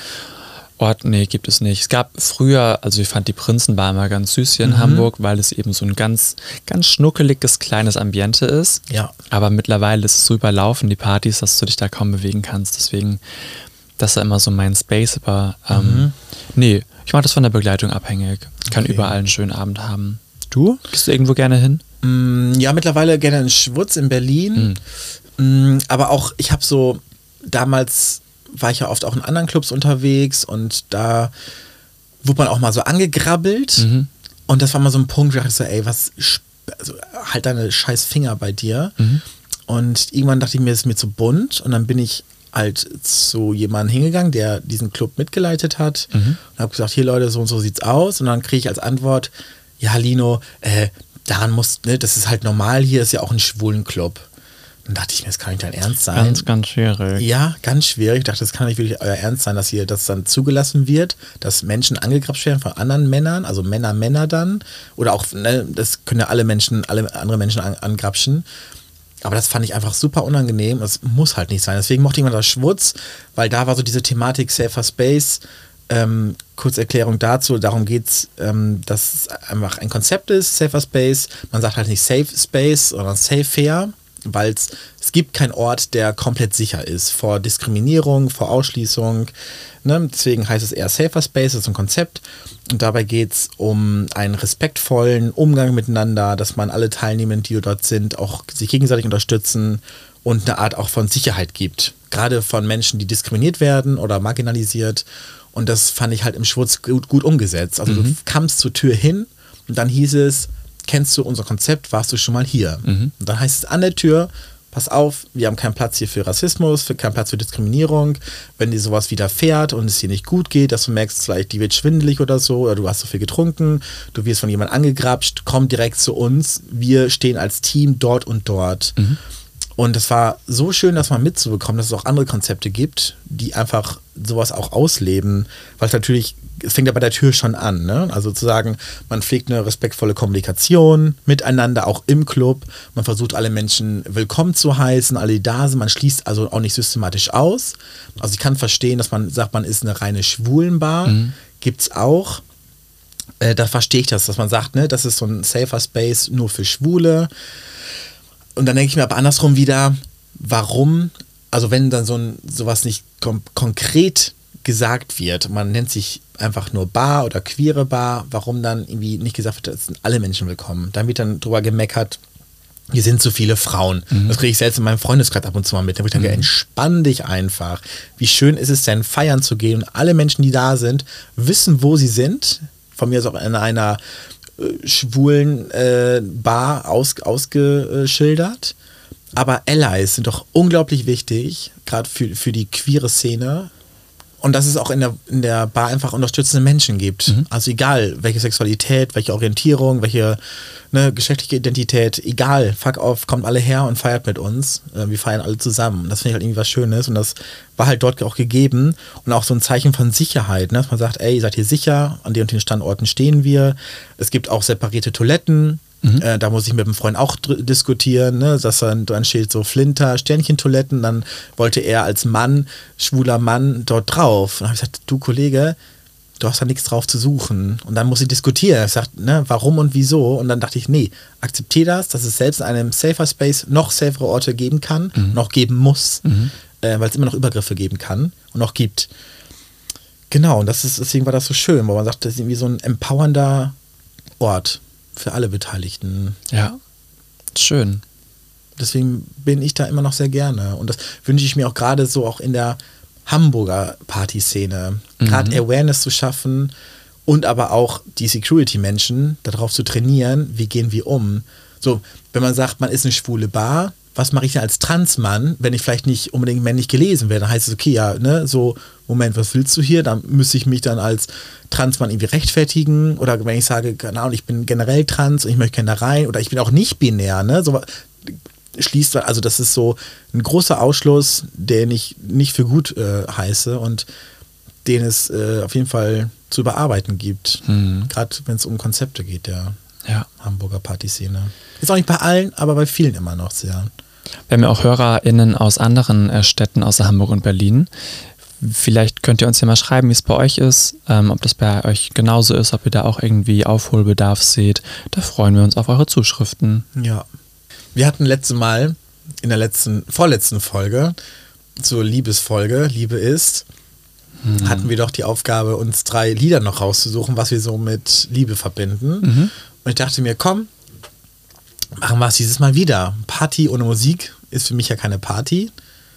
Ort, nee, gibt es nicht. Es gab früher, also ich fand die Prinzenbar immer ganz süß hier in Mhm. Hamburg, weil es eben so ein ganz, ganz schnuckeliges, kleines Ambiente ist. Ja. Aber mittlerweile ist es so überlaufen, die Partys, dass du dich da kaum bewegen kannst. Deswegen, das ist immer so mein Space. Aber ähm, Mhm. nee, ich mache das von der Begleitung abhängig. Ich kann Okay. überall einen schönen Abend haben. Du? Gehst du irgendwo gerne hin? Mm, ja, mittlerweile gerne in Schwutz in Berlin. Mm, aber auch, ich habe so, damals war ich ja oft auch in anderen Clubs unterwegs und da wurde man auch mal so angegrabbelt. Mhm. Und das war mal so ein Punkt, wo ich dachte so, ey, was, sp- also, halt deine scheiß Finger bei dir. Mhm. Und irgendwann dachte ich mir, das ist mir zu bunt. Und dann bin ich halt zu jemandem hingegangen, der diesen Club mitgeleitet hat. Mhm. Und habe gesagt, hier Leute, so und so sieht's aus. Und dann kriege ich als Antwort, ja Lino, äh, daran muss, ne, das ist halt normal, hier ist ja auch ein schwulen Club. Dann dachte ich mir, das kann nicht dein Ernst sein. Ganz, ganz schwierig. Ja, ganz schwierig. Ich dachte, das kann nicht wirklich euer Ernst sein, dass hier das dann zugelassen wird, dass Menschen angegrapscht werden von anderen Männern, also Männer, Männer dann. Oder auch, ne, das können ja alle Menschen, alle andere Menschen an, angrapschen. Aber das fand ich einfach super unangenehm. Das muss halt nicht sein. Deswegen mochte ich mal das Schwutz, weil da war so diese Thematik Safer Space. Ähm, Kurzerklärung dazu, darum geht es, ähm, dass es einfach ein Konzept ist, Safer Space. Man sagt halt nicht Safe Space, sondern Safer, weil es gibt keinen Ort, der komplett sicher ist vor Diskriminierung, vor Ausschließung. Ne? Deswegen heißt es eher Safer Space, das ist ein Konzept. Und dabei geht es um einen respektvollen Umgang miteinander, dass man alle Teilnehmenden, die dort sind, auch sich gegenseitig unterstützen und eine Art auch von Sicherheit gibt. Gerade von Menschen, die diskriminiert werden oder marginalisiert. Und das fand ich halt im Schwutz gut, gut umgesetzt. Also mhm. du kamst zur Tür hin und dann hieß es, kennst du unser Konzept, warst du schon mal hier? Mhm. Und dann heißt es an der Tür, pass auf, wir haben keinen Platz hier für Rassismus, für keinen Platz für Diskriminierung. Wenn dir sowas widerfährt und es dir nicht gut geht, dass du merkst, vielleicht die wird schwindelig oder so, oder du hast so viel getrunken, du wirst von jemandem angegrapscht, komm direkt zu uns. Wir stehen als Team dort und dort. Mhm. Und es war so schön, das mal mitzubekommen, dass es auch andere Konzepte gibt, die einfach sowas auch ausleben, weil es natürlich, es fängt ja bei der Tür schon an, ne? Also zu sagen, man pflegt eine respektvolle Kommunikation miteinander, auch im Club, man versucht alle Menschen willkommen zu heißen, alle die da sind, man schließt also auch nicht systematisch aus. Also ich kann verstehen, dass man sagt, man ist eine reine Schwulenbar, mhm. gibt's auch. Äh, da verstehe ich das, dass man sagt, ne, das ist so ein safer Space nur für Schwule. Und dann denke ich mir aber andersrum wieder, warum, also wenn dann so ein, sowas nicht kom- konkret gesagt wird, man nennt sich einfach nur Bar oder queere Bar, warum dann irgendwie nicht gesagt wird, es sind alle Menschen willkommen. Dann wird dann drüber gemeckert, hier sind zu viele Frauen. Mhm. Das kriege ich selbst in meinem Freundeskreis ab und zu mal mit. Da würde ich dann, mhm. entspann dich einfach. Wie schön ist es denn, feiern zu gehen und alle Menschen, die da sind, wissen, wo sie sind. Von mir ist auch in einer schwulen äh, Bar aus, ausgeschildert. Aber Allies sind doch unglaublich wichtig, gerade für, für die queere Szene. Und dass es auch in der, in der Bar einfach unterstützende Menschen gibt. Mhm. Also egal, welche Sexualität, welche Orientierung, welche ne, geschlechtliche Identität, egal, fuck off, kommt alle her und feiert mit uns. Äh, wir feiern alle zusammen. Das finde ich halt irgendwie was Schönes und das war halt dort auch gegeben und auch so ein Zeichen von Sicherheit, ne? Dass man sagt, ey, seid ihr sicher, an den und den Standorten stehen wir. Es gibt auch separierte Toiletten, mhm. äh, da muss ich mit dem Freund auch dr- diskutieren, ne? Dass dann, dann steht so Flinter, Sternchentoiletten, dann wollte er als Mann, schwuler Mann, dort drauf. Und dann habe ich gesagt, du Kollege, du hast da nichts drauf zu suchen. Und dann muss ich diskutieren. Ich sage, ne, warum und wieso? Und dann dachte ich, nee, akzeptiere das, dass es selbst in einem safer Space noch safere Orte geben kann, mhm. noch geben muss, mhm. äh, weil es immer noch Übergriffe geben kann und noch gibt. Genau, und das ist, deswegen war das so schön, weil man sagt, das ist irgendwie so ein empowernder Ort für alle Beteiligten. Ja, schön. Deswegen bin ich da immer noch sehr gerne. Und das wünsche ich mir auch gerade so auch in der Hamburger Partyszene, gerade mhm. Awareness zu schaffen und aber auch die Security-Menschen darauf zu trainieren, wie gehen wir um. So, wenn man sagt, man ist eine schwule Bar, was mache ich denn als Transmann, wenn ich vielleicht nicht unbedingt männlich gelesen werde? Dann heißt es, okay, ja, ne, so, Moment, was willst du hier? Dann müsste ich mich dann als Transmann irgendwie rechtfertigen oder wenn ich sage, keine Ahnung, ich bin generell trans und ich möchte gerne da rein oder ich bin auch nicht binär, ne, so schließt, also das ist so ein großer Ausschluss, den ich nicht für gut äh, heiße und den es äh, auf jeden Fall zu überarbeiten gibt. Mhm. Gerade wenn es um Konzepte geht, der ja. Hamburger Partyszene. Ist auch nicht bei allen, aber bei vielen immer noch sehr. Wir haben ja auch HörerInnen aus anderen äh, Städten außer Hamburg und Berlin. Vielleicht könnt ihr uns ja mal schreiben, wie es bei euch ist, ähm, ob das bei euch genauso ist, ob ihr da auch irgendwie Aufholbedarf seht. Da freuen wir uns auf eure Zuschriften. Ja. Wir hatten letztes Mal, in der letzten, vorletzten Folge, zur Liebesfolge, Liebe ist, mhm. hatten wir doch die Aufgabe, uns drei Lieder noch rauszusuchen, was wir so mit Liebe verbinden. Mhm. Und ich dachte mir, komm, machen wir es dieses Mal wieder. Party ohne Musik ist für mich ja keine Party.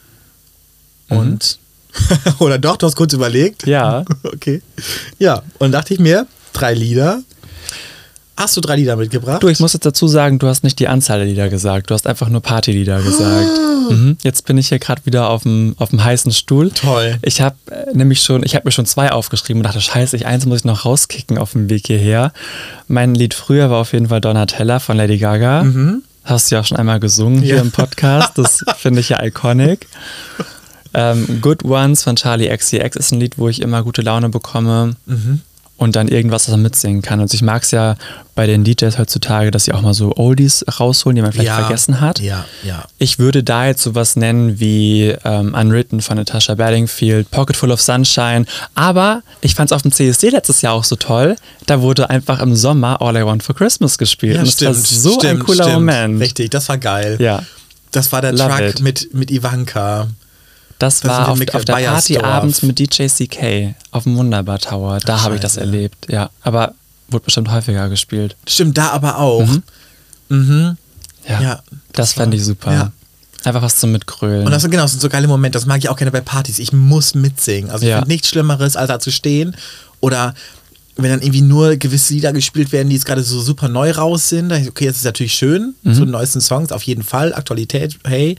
Und, mhm. oder doch, du hast kurz überlegt? Ja. Okay. Ja, und dachte ich mir, drei Lieder. Hast du drei Lieder mitgebracht? Du, ich muss jetzt dazu sagen, du hast nicht die Anzahl der Lieder gesagt. Du hast einfach nur Partylieder gesagt. Oh. Mhm. Jetzt bin ich hier gerade wieder auf dem, auf dem heißen Stuhl. Toll. Ich habe äh, nämlich schon, ich habe mir schon zwei aufgeschrieben und dachte, scheiße, ich, eins muss ich noch rauskicken auf dem Weg hierher. Mein Lied früher war auf jeden Fall Donatella von Lady Gaga. Mhm. Hast du ja auch schon einmal gesungen hier ja. im Podcast. Das finde ich ja iconic. ähm, Good Ones von Charli X C X ist ein Lied, wo ich immer gute Laune bekomme. Mhm. Und dann irgendwas, was man mitsingen kann. Also ich mag es ja bei den D Js heutzutage, dass sie auch mal so Oldies rausholen, die man vielleicht ja, vergessen hat. Ja, ja. Ich würde da jetzt sowas nennen wie ähm, Unwritten von Natasha Bedingfield, Pocket Full of Sunshine. Aber ich fand es auf dem C S D letztes Jahr auch so toll. Da wurde einfach im Sommer All I Want for Christmas gespielt. Ja, und stimmt, das war so stimmt, ein cooler stimmt. Moment. Richtig, das war geil. Ja. Das war der Love Track it. mit, mit Ivanka. Das Da war sind wir auf, mit auf der Party Bayersdorf. abends mit D J C K auf dem Wunderbar Tower. Da habe ich das Scheiße. erlebt. Ja, aber wurde bestimmt häufiger gespielt. Stimmt, da aber auch. Mhm. Mhm. Ja, Ja, das fand ich super. Ja. Einfach was zum Mitgrölen. Und das sind genau, das sind so geile Momente, das mag ich auch gerne bei Partys. Ich muss mitsingen. Also ich Ja. finde nichts Schlimmeres, als da zu stehen. Oder wenn dann irgendwie nur gewisse Lieder gespielt werden, die jetzt gerade so super neu raus sind. Dann, okay, das ist natürlich schön, Mhm. so die neuesten Songs, auf jeden Fall. Aktualität, hey.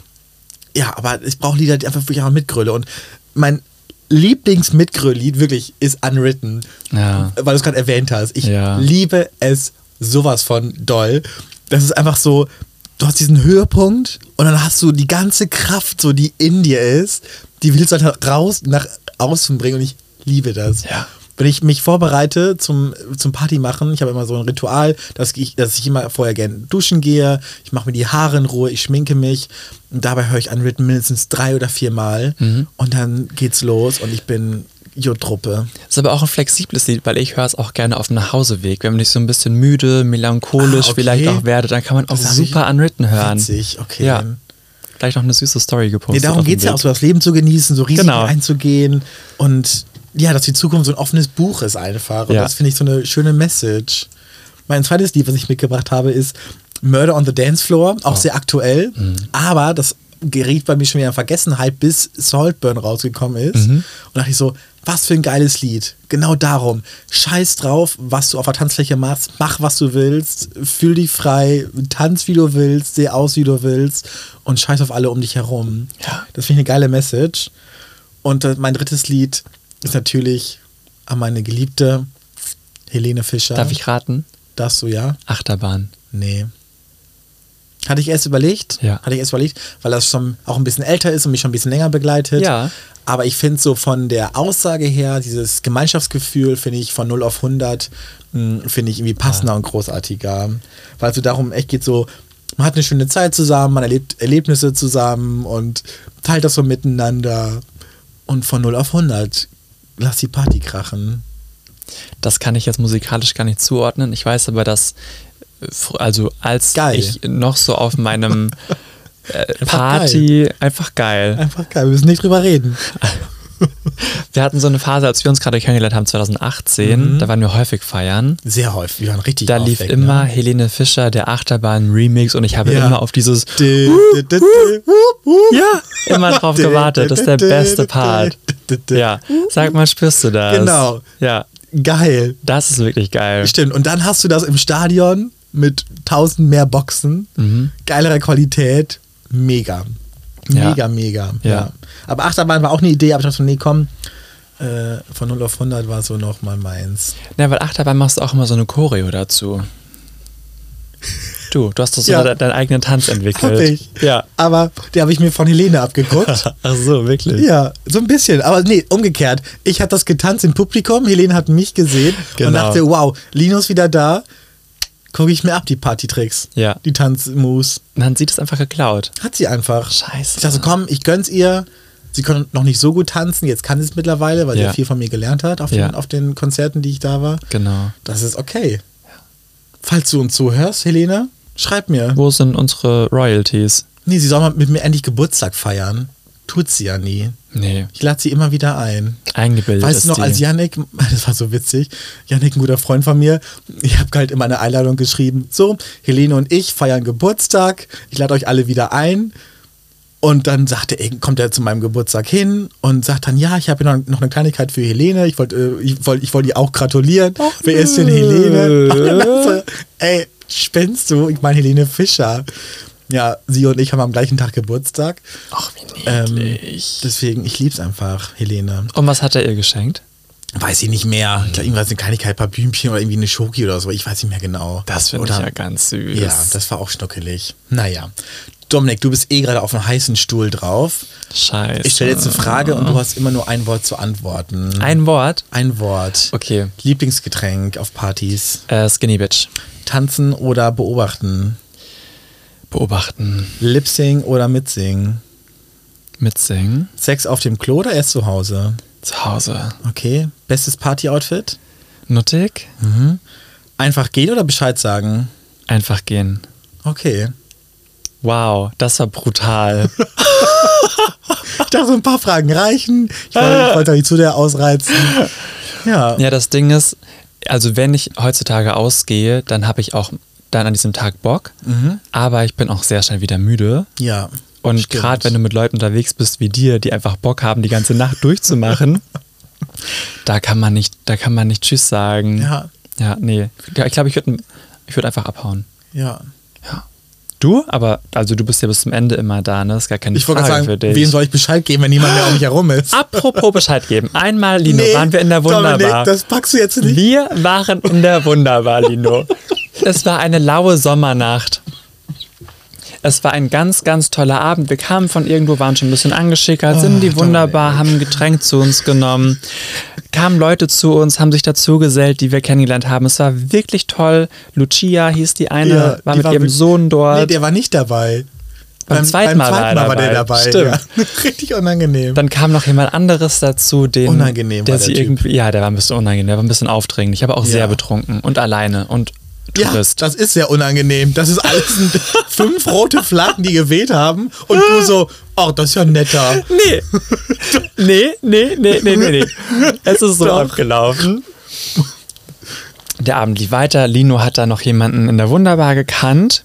Ja, aber ich brauche Lieder, die einfach wirklich auch mitgröle. Und mein Lieblings-Mitgröll-Lied wirklich ist Unwritten. Ja. Weil du es gerade erwähnt hast. Ich Ja. liebe es sowas von doll. Das ist einfach so, du hast diesen Höhepunkt und dann hast du die ganze Kraft, so die in dir ist, die willst du halt raus, nach außen bringen und ich liebe das. Ja. Wenn ich mich vorbereite zum, zum Party machen, ich habe immer so ein Ritual, dass ich, dass ich immer vorher gerne duschen gehe, ich mache mir die Haare in Ruhe, ich schminke mich und dabei höre ich Unwritten mindestens drei oder vier Mal mhm. und dann geht's los und ich bin J-Truppe. Ist aber auch ein flexibles Lied, weil ich höre es auch gerne auf dem Nachhauseweg. Wenn man nicht so ein bisschen müde, melancholisch Ah, okay. vielleicht auch werde, dann kann man auch Das hab super Unwritten hören. Witzig, okay. Ja. Gleich noch eine süße Story gepostet. Nee, darum auf dem geht es ja Weg. auch so, das Leben zu genießen, so Risiken Genau. einzugehen und ja, dass die Zukunft so ein offenes Buch ist einfach. Und Ja. das finde ich so eine schöne Message. Mein zweites Lied, was ich mitgebracht habe, ist Murder on the Dance Floor, auch Oh. sehr aktuell, Mhm. aber das geriet bei mir schon wieder in Vergessenheit, bis Saltburn rausgekommen ist. Mhm. Und dachte ich so, was für ein geiles Lied. Genau darum. Scheiß drauf, was du auf der Tanzfläche machst. Mach, was du willst. Fühl dich frei. Tanz, wie du willst. Seh aus, wie du willst. Und scheiß auf alle um dich herum. Ja. Das finde ich eine geile Message. Und äh, mein drittes Lied ist natürlich an meine Geliebte Helene Fischer. Darf ich raten? Darfst du, ja? Achterbahn. Nee. Hatte ich erst überlegt, Ja. hatte ich erst überlegt, weil das schon auch ein bisschen älter ist und mich schon ein bisschen länger begleitet. Ja. Aber ich finde so von der Aussage her, dieses Gemeinschaftsgefühl, finde ich von null auf hundert, mh, finde ich irgendwie passender und großartiger. Weil es so darum echt geht so, man hat eine schöne Zeit zusammen, man erlebt Erlebnisse zusammen und teilt das so miteinander. Und von null auf hundert, lass die Party krachen. Das kann ich jetzt musikalisch gar nicht zuordnen. Ich weiß aber, dass, also als Geil. ich noch so auf meinem äh, Einfach Party, einfach geil. Einfach geil, wir müssen nicht drüber reden. Wir hatten so eine Phase, als wir uns gerade kennengelernt haben, zwanzig achtzehn, Mhm. da waren wir häufig feiern. Sehr häufig, wir waren richtig Da lief aufweg, immer ne? Helene Fischer, der Achterbahn-Remix und ich habe Ja. immer auf dieses Dü, dü, dü, dü, wup, wup. Ja, immer drauf gewartet. Das ist der beste Part. Ja, sag mal, spürst du das? Genau. Ja, Geil. das ist wirklich geil. Stimmt. Und dann hast du das im Stadion mit tausend mehr Boxen, Mhm. geilerer Qualität. Mega. Ja. Mega, mega. Ja. Ja. Aber Achterbahn war auch eine Idee, aber ich dachte, nee, komm, äh, von null auf hundert war so nochmal meins. Ja, weil Achterbahn machst du auch immer so eine Choreo dazu. Du, du hast doch so Ja. de deinen eigenen Tanz entwickelt. Hab ich. Ja. Aber die habe ich mir von Helene abgeguckt. Ach so, wirklich? Ja, so ein bisschen. Aber nee, umgekehrt. Ich habe das getanzt im Publikum, Helene hat mich gesehen und Genau. dachte, wow, Lino ist wieder da. Gucke ich mir ab, die Partytricks. Ja. Die Tanzmoves. Man sieht es einfach geklaut. Hat sie einfach. Scheiße. Ich dachte, komm, ich gönn's ihr. Sie kann noch nicht so gut tanzen, jetzt kann sie es mittlerweile, weil sie Ja. ja viel von mir gelernt hat auf, Ja. den, auf den Konzerten, die ich da war. Genau. Das ist okay. Falls du uns zuhörst, Helene, schreib mir. Wo sind unsere Royalties? Nee, sie soll mal mit mir endlich Geburtstag feiern. Tut sie ja nie. Nee, Ich lade sie immer wieder ein. eingebildet Weißt ist du noch, die. als Yannick, das war so witzig, Yannick, ein guter Freund von mir, ich habe halt immer eine Einladung geschrieben, so, Helene und ich feiern Geburtstag, ich lade euch alle wieder ein. Und dann sagte er, kommt er zu meinem Geburtstag hin und sagt dann, ja, ich habe noch, noch eine Kleinigkeit für Helene, ich wollte äh, ich wollt, ich wollt ihr auch gratulieren. Wer ist denn Helene? Und dann so, ey, spinnst du? Ich meine Helene Fischer. Ja, sie und ich haben am gleichen Tag Geburtstag. Ach, wie Ähm, niedlich. deswegen, ich lieb's einfach, Helene. Und was hat er ihr geschenkt? Weiß ich nicht mehr. Ich glaube, irgendwas eine Kleinigkeit, ein paar Blümchen oder irgendwie eine Schoki oder so. Ich weiß nicht mehr genau. Das finde ich Oder- ja ganz süß. Ja, das war auch schnuckelig. Naja. Dominik, du bist eh gerade auf einem heißen Stuhl drauf. Scheiße. Ich stelle jetzt eine Frage und du hast immer nur ein Wort zu antworten. Ein Wort? Ein Wort. Okay. Lieblingsgetränk auf Partys. Äh, Skinny Bitch. Tanzen oder beobachten. Beobachten. Lip-Sing oder Mitsingen. Mitsingen. Sex auf dem Klo oder erst zu Hause? Zu Hause. Okay. Bestes Party-Outfit? Nuttig. Einfach gehen oder Bescheid sagen? Einfach gehen. Okay. Wow, das war brutal. Ich dachte, so ein paar Fragen reichen. Ich wollte, ich wollte nicht zu der ausreizen. Ja. Ja, das Ding ist, also wenn ich heutzutage ausgehe, dann habe ich auch dann an diesem Tag Bock, aber ich bin auch sehr schnell wieder müde. Ja. Und stimmt. gerade wenn du mit Leuten unterwegs bist wie dir, die einfach Bock haben, die ganze Nacht durchzumachen, da kann man nicht, da kann man nicht Tschüss sagen. Ja. Ja, nee. Ja, ich glaube, ich würde ich würd einfach abhauen. Ja. Ja. Du? Aber, also du bist ja bis zum Ende immer da, ne? Ist gar keine Ich wollte Frage gerade für sagen, dich. wem soll ich Bescheid geben, wenn niemand mehr um mich herum ist? Apropos Bescheid geben. Einmal, Lino, Nee, waren wir in der Wunderbar. Dominik, das packst du jetzt nicht. Wir waren in der Wunderbar, Lino. Es war eine laue Sommernacht. Es war ein ganz, ganz toller Abend. Wir kamen von irgendwo, waren schon ein bisschen angeschickert, sind in die Wunderbar, haben ein Getränk zu uns genommen. Kamen Leute zu uns, haben sich dazugesellt, die wir kennengelernt haben. Es war wirklich toll. Lucia hieß die eine, Ja, war die mit war ihrem wirklich- Sohn dort. Nee, der war nicht dabei. Beim zweiten Mal war er war der dabei. dabei. Stimmt. Ja. Richtig unangenehm. Dann kam noch jemand anderes dazu, den Unangenehm der war der sie Typ. irgendwie, ja, der war ein bisschen unangenehm, der war ein bisschen aufdringlich, aber auch Ja. sehr betrunken und alleine und Ja, Tourist. das ist sehr unangenehm. Das ist alles ein, fünf rote Flaggen, die geweht haben und du so, oh, das ist ja netter. Nee. nee, nee, nee, nee, nee, nee. Es ist so Doch. abgelaufen. Der Abend lief weiter. Lino hat da noch jemanden in der Wunderbar gekannt.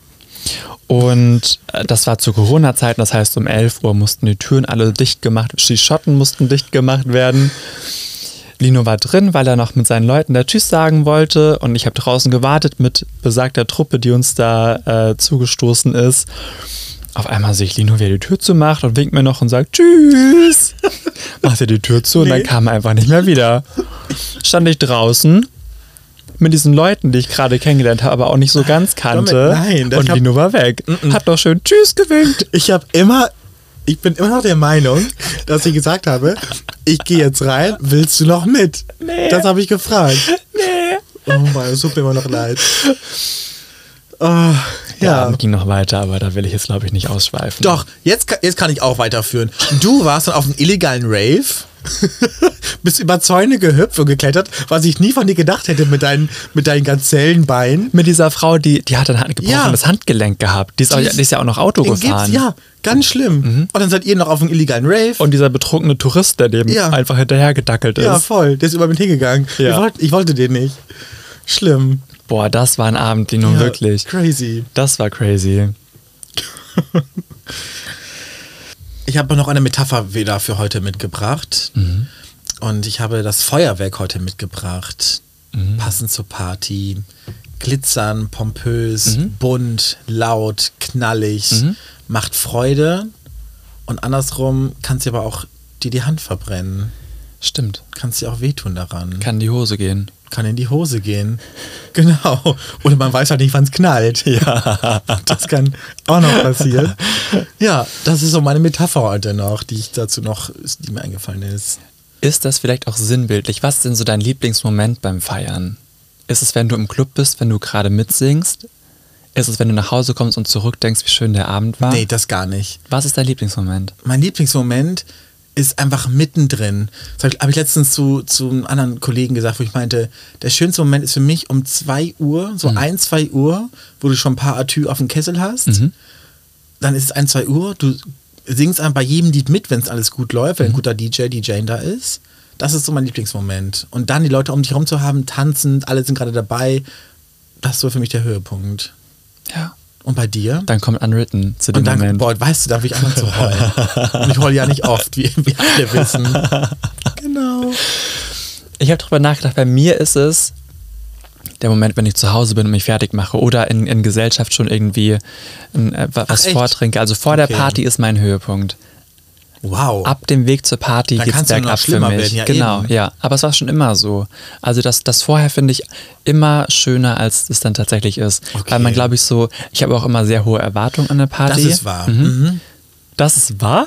Und äh, das war zu Corona-Zeiten, das heißt um elf Uhr mussten die Türen alle dicht gemacht, die Schotten mussten dicht gemacht werden. Lino war drin, weil er noch mit seinen Leuten da Tschüss sagen wollte und ich habe draußen gewartet mit besagter Truppe, die uns da äh, zugestoßen ist. Auf einmal sehe ich Lino, wie er die Tür zumacht und winkt mir noch und sagt Tschüss. Macht er die Tür zu und dann Nee. kam er einfach nicht mehr wieder. Stand ich draußen mit diesen Leuten, die ich gerade kennengelernt habe, aber auch nicht so ganz kannte. Nein, das und hab- Lino war weg. Mm-mm. Hat doch schön Tschüss gewinkt. Ich habe immer, ich bin immer noch der Meinung, dass ich gesagt habe, ich gehe jetzt rein, willst du noch mit? Nee. Das habe ich gefragt. Nee. Oh Mann, es tut mir immer noch leid. Oh, Der ja. Abend ging noch weiter, aber da will ich jetzt, glaube ich, nicht ausschweifen. Doch, jetzt, ka- jetzt kann ich auch weiterführen. Du warst dann auf einem illegalen Rave, bist über Zäune gehüpft und geklettert, was ich nie von dir gedacht hätte mit deinen, mit deinen Gazellenbeinen. Mit dieser Frau, die, die hat ein Hand- gebrochenes Ja. Handgelenk gehabt. Die ist, auch, Die die ist- ist ja auch noch Auto Den gefahren. gibt's, ja, ganz schlimm. Und dann seid ihr noch auf einem illegalen Rave. Und dieser betrunkene Tourist, der dem Ja. einfach hinterhergedackelt ist. ja, voll. Der ist über mich hingegangen. Ja. Ich, wollt, ich wollte den nicht. Schlimm. Boah, das war ein Abend, die nun Ja, wirklich. Crazy. Das war crazy. Ich habe noch eine Metapher wieder für heute mitgebracht. Und ich habe das Feuerwerk heute mitgebracht. Passend zur Party. Glitzern, pompös, bunt, laut, knallig. Macht Freude. Und andersrum kannst du aber auch dir die Hand verbrennen. Stimmt. Kannst dir auch wehtun daran. Kann in die Hose gehen. Kann in die Hose gehen. Genau. Oder man weiß halt nicht, wann es knallt. Ja. Das kann auch noch passieren. Ja, das ist so meine Metapher heute noch, die ich dazu noch, die mir eingefallen ist. Ist das vielleicht auch sinnbildlich? Was ist denn so dein Lieblingsmoment beim Feiern? Ist es, wenn du im Club bist, wenn du gerade mitsingst? Ist es, wenn du nach Hause kommst und zurückdenkst, wie schön der Abend war? Nee, das gar nicht. Was ist dein Lieblingsmoment? Mein Lieblingsmoment ist einfach mittendrin. Das habe ich, hab ich letztens zu, zu einem anderen Kollegen gesagt, wo ich meinte, der schönste Moment ist für mich um zwei Uhr, so ein, zwei Uhr, wo du schon ein paar Atü auf dem Kessel hast. Mhm. Dann ist es ein, zwei Uhr, du singst einfach bei jedem Lied mit, wenn es alles gut läuft, wenn ein guter D J, D J da ist. Das ist so mein Lieblingsmoment. Und dann die Leute um dich herum zu haben, tanzend, alle sind gerade dabei, das ist so für mich der Höhepunkt. Ja. Und bei dir? Dann kommt Unwritten zu dem Und dann, Moment. boah, weißt du, da will ich einfach zu heulen. Und ich heule ja nicht oft, wie wir alle wissen. Genau. Ich habe darüber nachgedacht, bei mir ist es der Moment, wenn ich zu Hause bin und mich fertig mache oder in, in Gesellschaft schon irgendwie ein, äh, was Ach, echt? vortrinke. Also vor Okay. der Party ist mein Höhepunkt. Wow. Ab dem Weg zur Party Dann geht's kannst du nur noch bergab für schlimmer mich. werden, ja, genau, eben. ja. Aber es war schon immer so. Also das, das vorher finde ich immer schöner, als es dann tatsächlich ist. Okay. Weil man, glaube ich, so, ich habe auch immer sehr hohe Erwartungen an eine Party. Das ist wahr. Mhm. Mhm. Das ist wahr?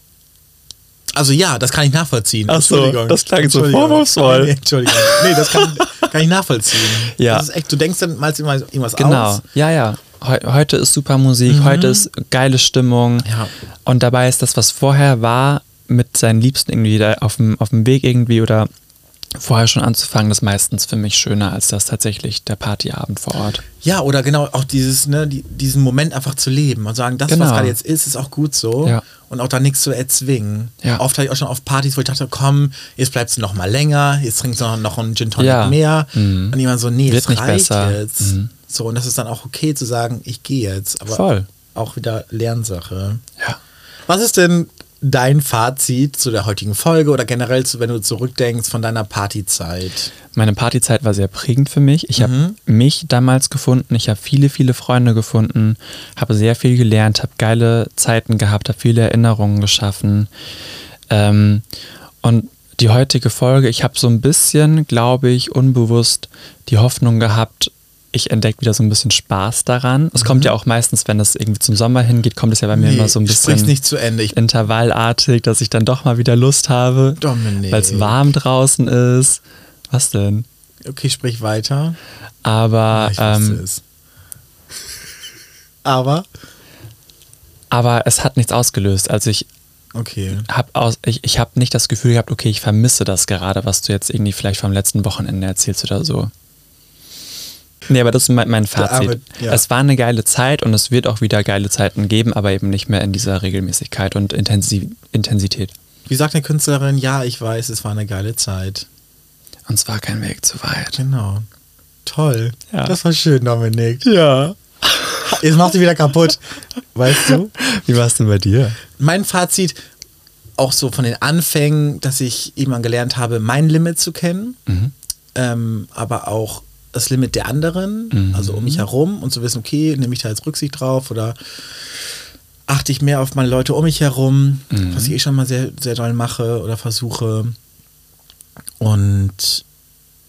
Also ja, das kann ich nachvollziehen. Ach so, Entschuldigung. das klang so Entschuldigung. vorwurfsvoll. Nee, Entschuldigung. Nee, das kann, kann ich nachvollziehen. Ja. Das ist echt, du denkst dann mal irgendwas Genau, aus. ja, ja. Heu heute ist super Musik, heute ist geile Stimmung. Ja. Und dabei ist das, was vorher war, mit seinen Liebsten irgendwie da auf dem, auf dem Weg irgendwie oder vorher schon anzufangen, das meistens für mich schöner als das tatsächlich der Partyabend vor Ort. Ja, oder genau auch dieses, ne, die, diesen Moment einfach zu leben und sagen, das, Genau. was gerade jetzt ist, ist auch gut so. Ja. Und auch da nichts zu erzwingen. Ja. Oft hatte ich auch schon auf Partys, wo ich dachte, komm, jetzt bleibst du noch mal länger, jetzt trinkst du noch, noch einen Gin Tonic Ja. mehr. Mhm. Und jemand so, nee, Wird es nicht reicht besser. jetzt. Mhm. So, und das ist dann auch okay zu sagen, ich gehe jetzt. Aber Voll. auch wieder Lernsache. Ja. Was ist denn dein Fazit zu der heutigen Folge oder generell, zu, wenn du zurückdenkst von deiner Partyzeit? Meine Partyzeit war sehr prägend für mich. Ich Mhm. habe mich damals gefunden, ich habe viele, viele Freunde gefunden, habe sehr viel gelernt, habe geile Zeiten gehabt, habe viele Erinnerungen geschaffen. Ähm, und die heutige Folge, ich habe so ein bisschen, glaube ich, unbewusst die Hoffnung gehabt, ich entdecke wieder so ein bisschen Spaß daran. Es kommt ja auch meistens, wenn es irgendwie zum Sommer hingeht, kommt es ja bei mir immer so ein sprich's bisschen nicht zu Ende. Ich, intervallartig, dass ich dann doch mal wieder Lust habe, Dominik. weil es warm draußen ist. Was denn? okay, sprich weiter. Aber, ich wusste ähm, es. Aber, aber es hat nichts ausgelöst. Also ich okay. habe aus, ich, ich hab nicht das Gefühl gehabt, okay, ich vermisse das gerade, was du jetzt irgendwie vielleicht vom letzten Wochenende erzählst oder so. Nee, aber das ist mein, mein Fazit. Aber, ja. Es war eine geile Zeit und es wird auch wieder geile Zeiten geben, aber eben nicht mehr in dieser Regelmäßigkeit und Intensi- Intensität. Wie sagt eine Künstlerin, ja, ich weiß, es war eine geile Zeit. Und es war kein Weg zu weit. Genau. Toll. Ja. Das war schön, Dominik. Ja. Jetzt macht sie wieder kaputt. Weißt du? Wie war es denn bei dir? Mein Fazit, auch so von den Anfängen, dass ich irgendwann gelernt habe, mein Limit zu kennen, Mhm. ähm, aber auch das Limit der anderen, Mhm. also um mich herum und zu wissen, okay, nehme ich da jetzt Rücksicht drauf oder achte ich mehr auf meine Leute um mich herum, Mhm. was ich eh schon mal sehr, sehr doll mache oder versuche. Und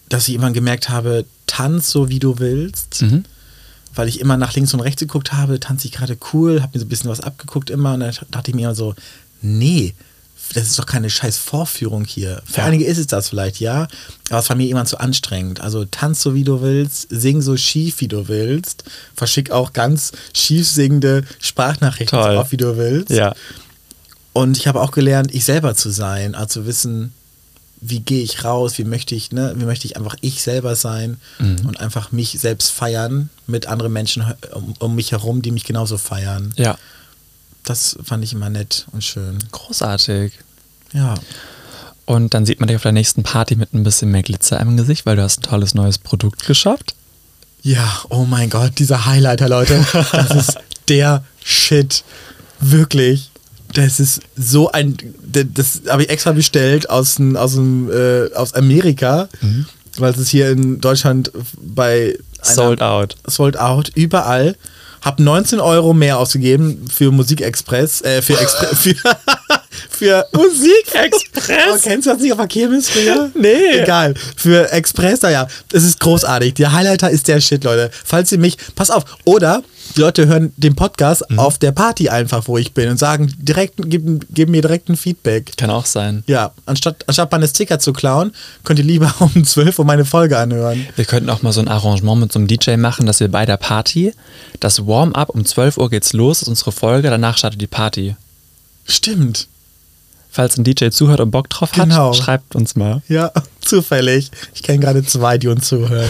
dass ich irgendwann gemerkt habe, tanz so, wie du willst. Mhm. Weil ich immer nach links und rechts geguckt habe, tanze ich gerade cool, habe mir so ein bisschen was abgeguckt immer und dann dachte ich mir immer so, nee, das ist doch keine scheiß Vorführung hier. Für Ja. einige ist es das vielleicht, ja, aber es war mir immer zu anstrengend. Also tanz so, wie du willst, sing so schief, wie du willst, verschick auch ganz schief singende Sprachnachrichten Toll. auf, wie du willst. Ja. Und ich habe auch gelernt, ich selber zu sein, also wissen, wie gehe ich raus, wie möchte ich, ne, wie möchte ich einfach ich selber sein Mhm. und einfach mich selbst feiern mit anderen Menschen um, um mich herum, die mich genauso feiern. Ja. Das fand ich immer nett und schön. Großartig. Ja. Und dann sieht man dich auf der nächsten Party mit ein bisschen mehr Glitzer im Gesicht, weil du hast ein tolles neues Produkt geshoppt. Ja, oh mein Gott, dieser Highlighter, Leute, das ist der Shit. Wirklich. Das ist so ein, das habe ich extra bestellt aus, dem- aus, dem, äh, aus Amerika, Mhm. weil es ist hier in Deutschland bei einer- Sold out. Sold out, überall. Hab neunzehn Euro mehr ausgegeben für Musikexpress, äh, für, Expre für, für Musikexpress. Oh, kennst du das nicht auf der Kirmes früher? Nee. Egal. Für Express, naja, das ist großartig. Der Highlighter ist der Shit, Leute. Falls ihr mich, pass auf, oder die Leute hören den Podcast Mhm. auf der Party einfach, wo ich bin und sagen direkt, geben, geben mir direkt ein Feedback. Kann auch sein. Ja, anstatt, anstatt meine Sticker zu klauen, könnt ihr lieber um zwölf Uhr meine Folge anhören. Wir könnten auch mal so ein Arrangement mit so einem D J machen, dass wir bei der Party, das Warm-up um zwölf Uhr geht's los, das ist unsere Folge, danach startet die Party. Stimmt. Falls ein D J zuhört und Bock drauf hat, Genau. schreibt uns mal. Ja, zufällig. Ich kenne gerade zwei, die uns zuhören.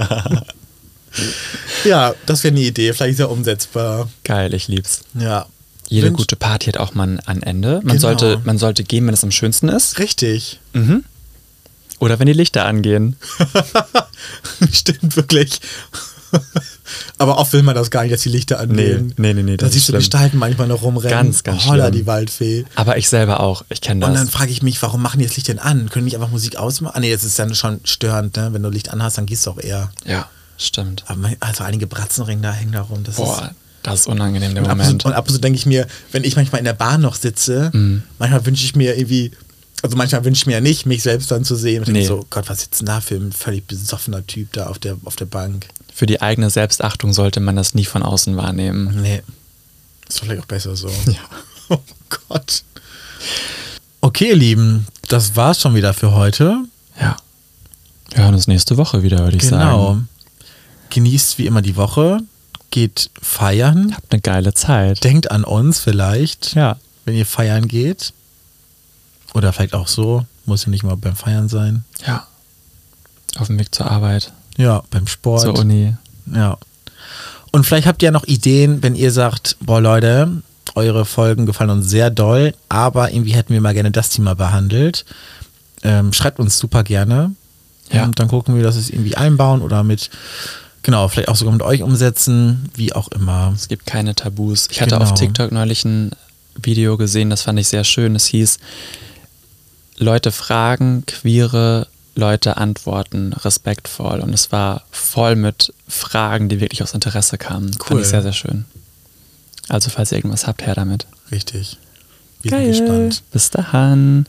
Ja, das wäre eine Idee. Vielleicht ist ja umsetzbar. Geil, ich lieb's. Ja. Jede Wünsch- gute Party hat auch mal ein- ein Ende. Man, Genau. sollte, man sollte gehen, wenn es am schönsten ist. Richtig. Mhm. Oder wenn die Lichter angehen. Stimmt, wirklich. Aber oft will man das gar nicht, dass die Lichter angehen. Nee, nee, nee, nee, Da das siehst ist du schlimm. Gestalten manchmal noch rumrennen. Ganz, ganz Holla, schlimm. die Waldfee. Aber ich selber auch. Ich kenne Und das. dann frage ich mich, warum machen die das Licht denn an? Können die nicht einfach Musik ausmachen? Ah nee, das ist dann schon störend, ne? Wenn du Licht anhast, dann gehst du auch eher. Ja, stimmt. Aber mein- also einige Bratzenringe da hängen da rum. Das ist Boah, das ist unangenehm, der Und ab, und Moment. zu, und ab und zu denke ich mir, wenn ich manchmal in der Bahn noch sitze, Mhm. manchmal wünsche ich mir irgendwie, also manchmal wünsche ich mir ja nicht, mich selbst dann zu sehen. Und Nee. denke so, Gott, was sitzt denn da für ein völlig besoffener Typ da auf der, auf der Bank? Für die eigene Selbstachtung sollte man das nie von außen wahrnehmen. Nee. Ist vielleicht auch besser so. Ja. Oh Gott. Okay, ihr Lieben, das war's schon wieder für heute. Ja. Wir hören uns nächste Woche wieder, würde ich Genau. sagen. Genießt wie immer die Woche, geht feiern, Habt eine geile Zeit. denkt an uns vielleicht, Ja. wenn ihr feiern geht. Oder vielleicht auch so, muss ja nicht mal beim Feiern sein. Ja. Auf dem Weg zur Arbeit, Ja, beim Sport. zur Uni. Ja. Und vielleicht habt ihr ja noch Ideen, wenn ihr sagt, boah Leute, eure Folgen gefallen uns sehr doll, aber irgendwie hätten wir mal gerne das Thema behandelt. Ähm, schreibt uns super gerne. Ja. Und dann gucken wir, dass wir es irgendwie einbauen oder mit, genau, vielleicht auch sogar mit euch umsetzen, wie auch immer. Es gibt keine Tabus. Ich hatte Genau. auf TikTok neulich ein Video gesehen, das fand ich sehr schön. Es hieß, Leute fragen, queere Leute antworten respektvoll. Und es war voll mit Fragen, die wirklich aus Interesse kamen. Fand Cool. ich sehr, sehr schön. Also falls ihr irgendwas habt, her damit. Richtig. Wir sind gespannt. Bis dahin.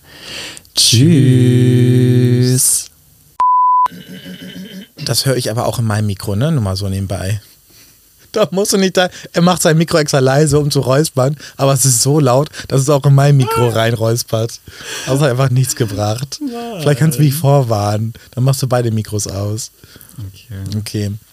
Tschüss. Das höre ich aber auch in meinem Mikro, ne? Nur mal so nebenbei. Da musst du nicht da. Er macht sein Mikro extra leise, um zu räuspern, aber es ist so laut, dass es auch in mein Mikro reinräuspert. Das hat einfach nichts gebracht. Vielleicht kannst du mich vorwarnen. Dann machst du beide Mikros aus. Okay. Okay.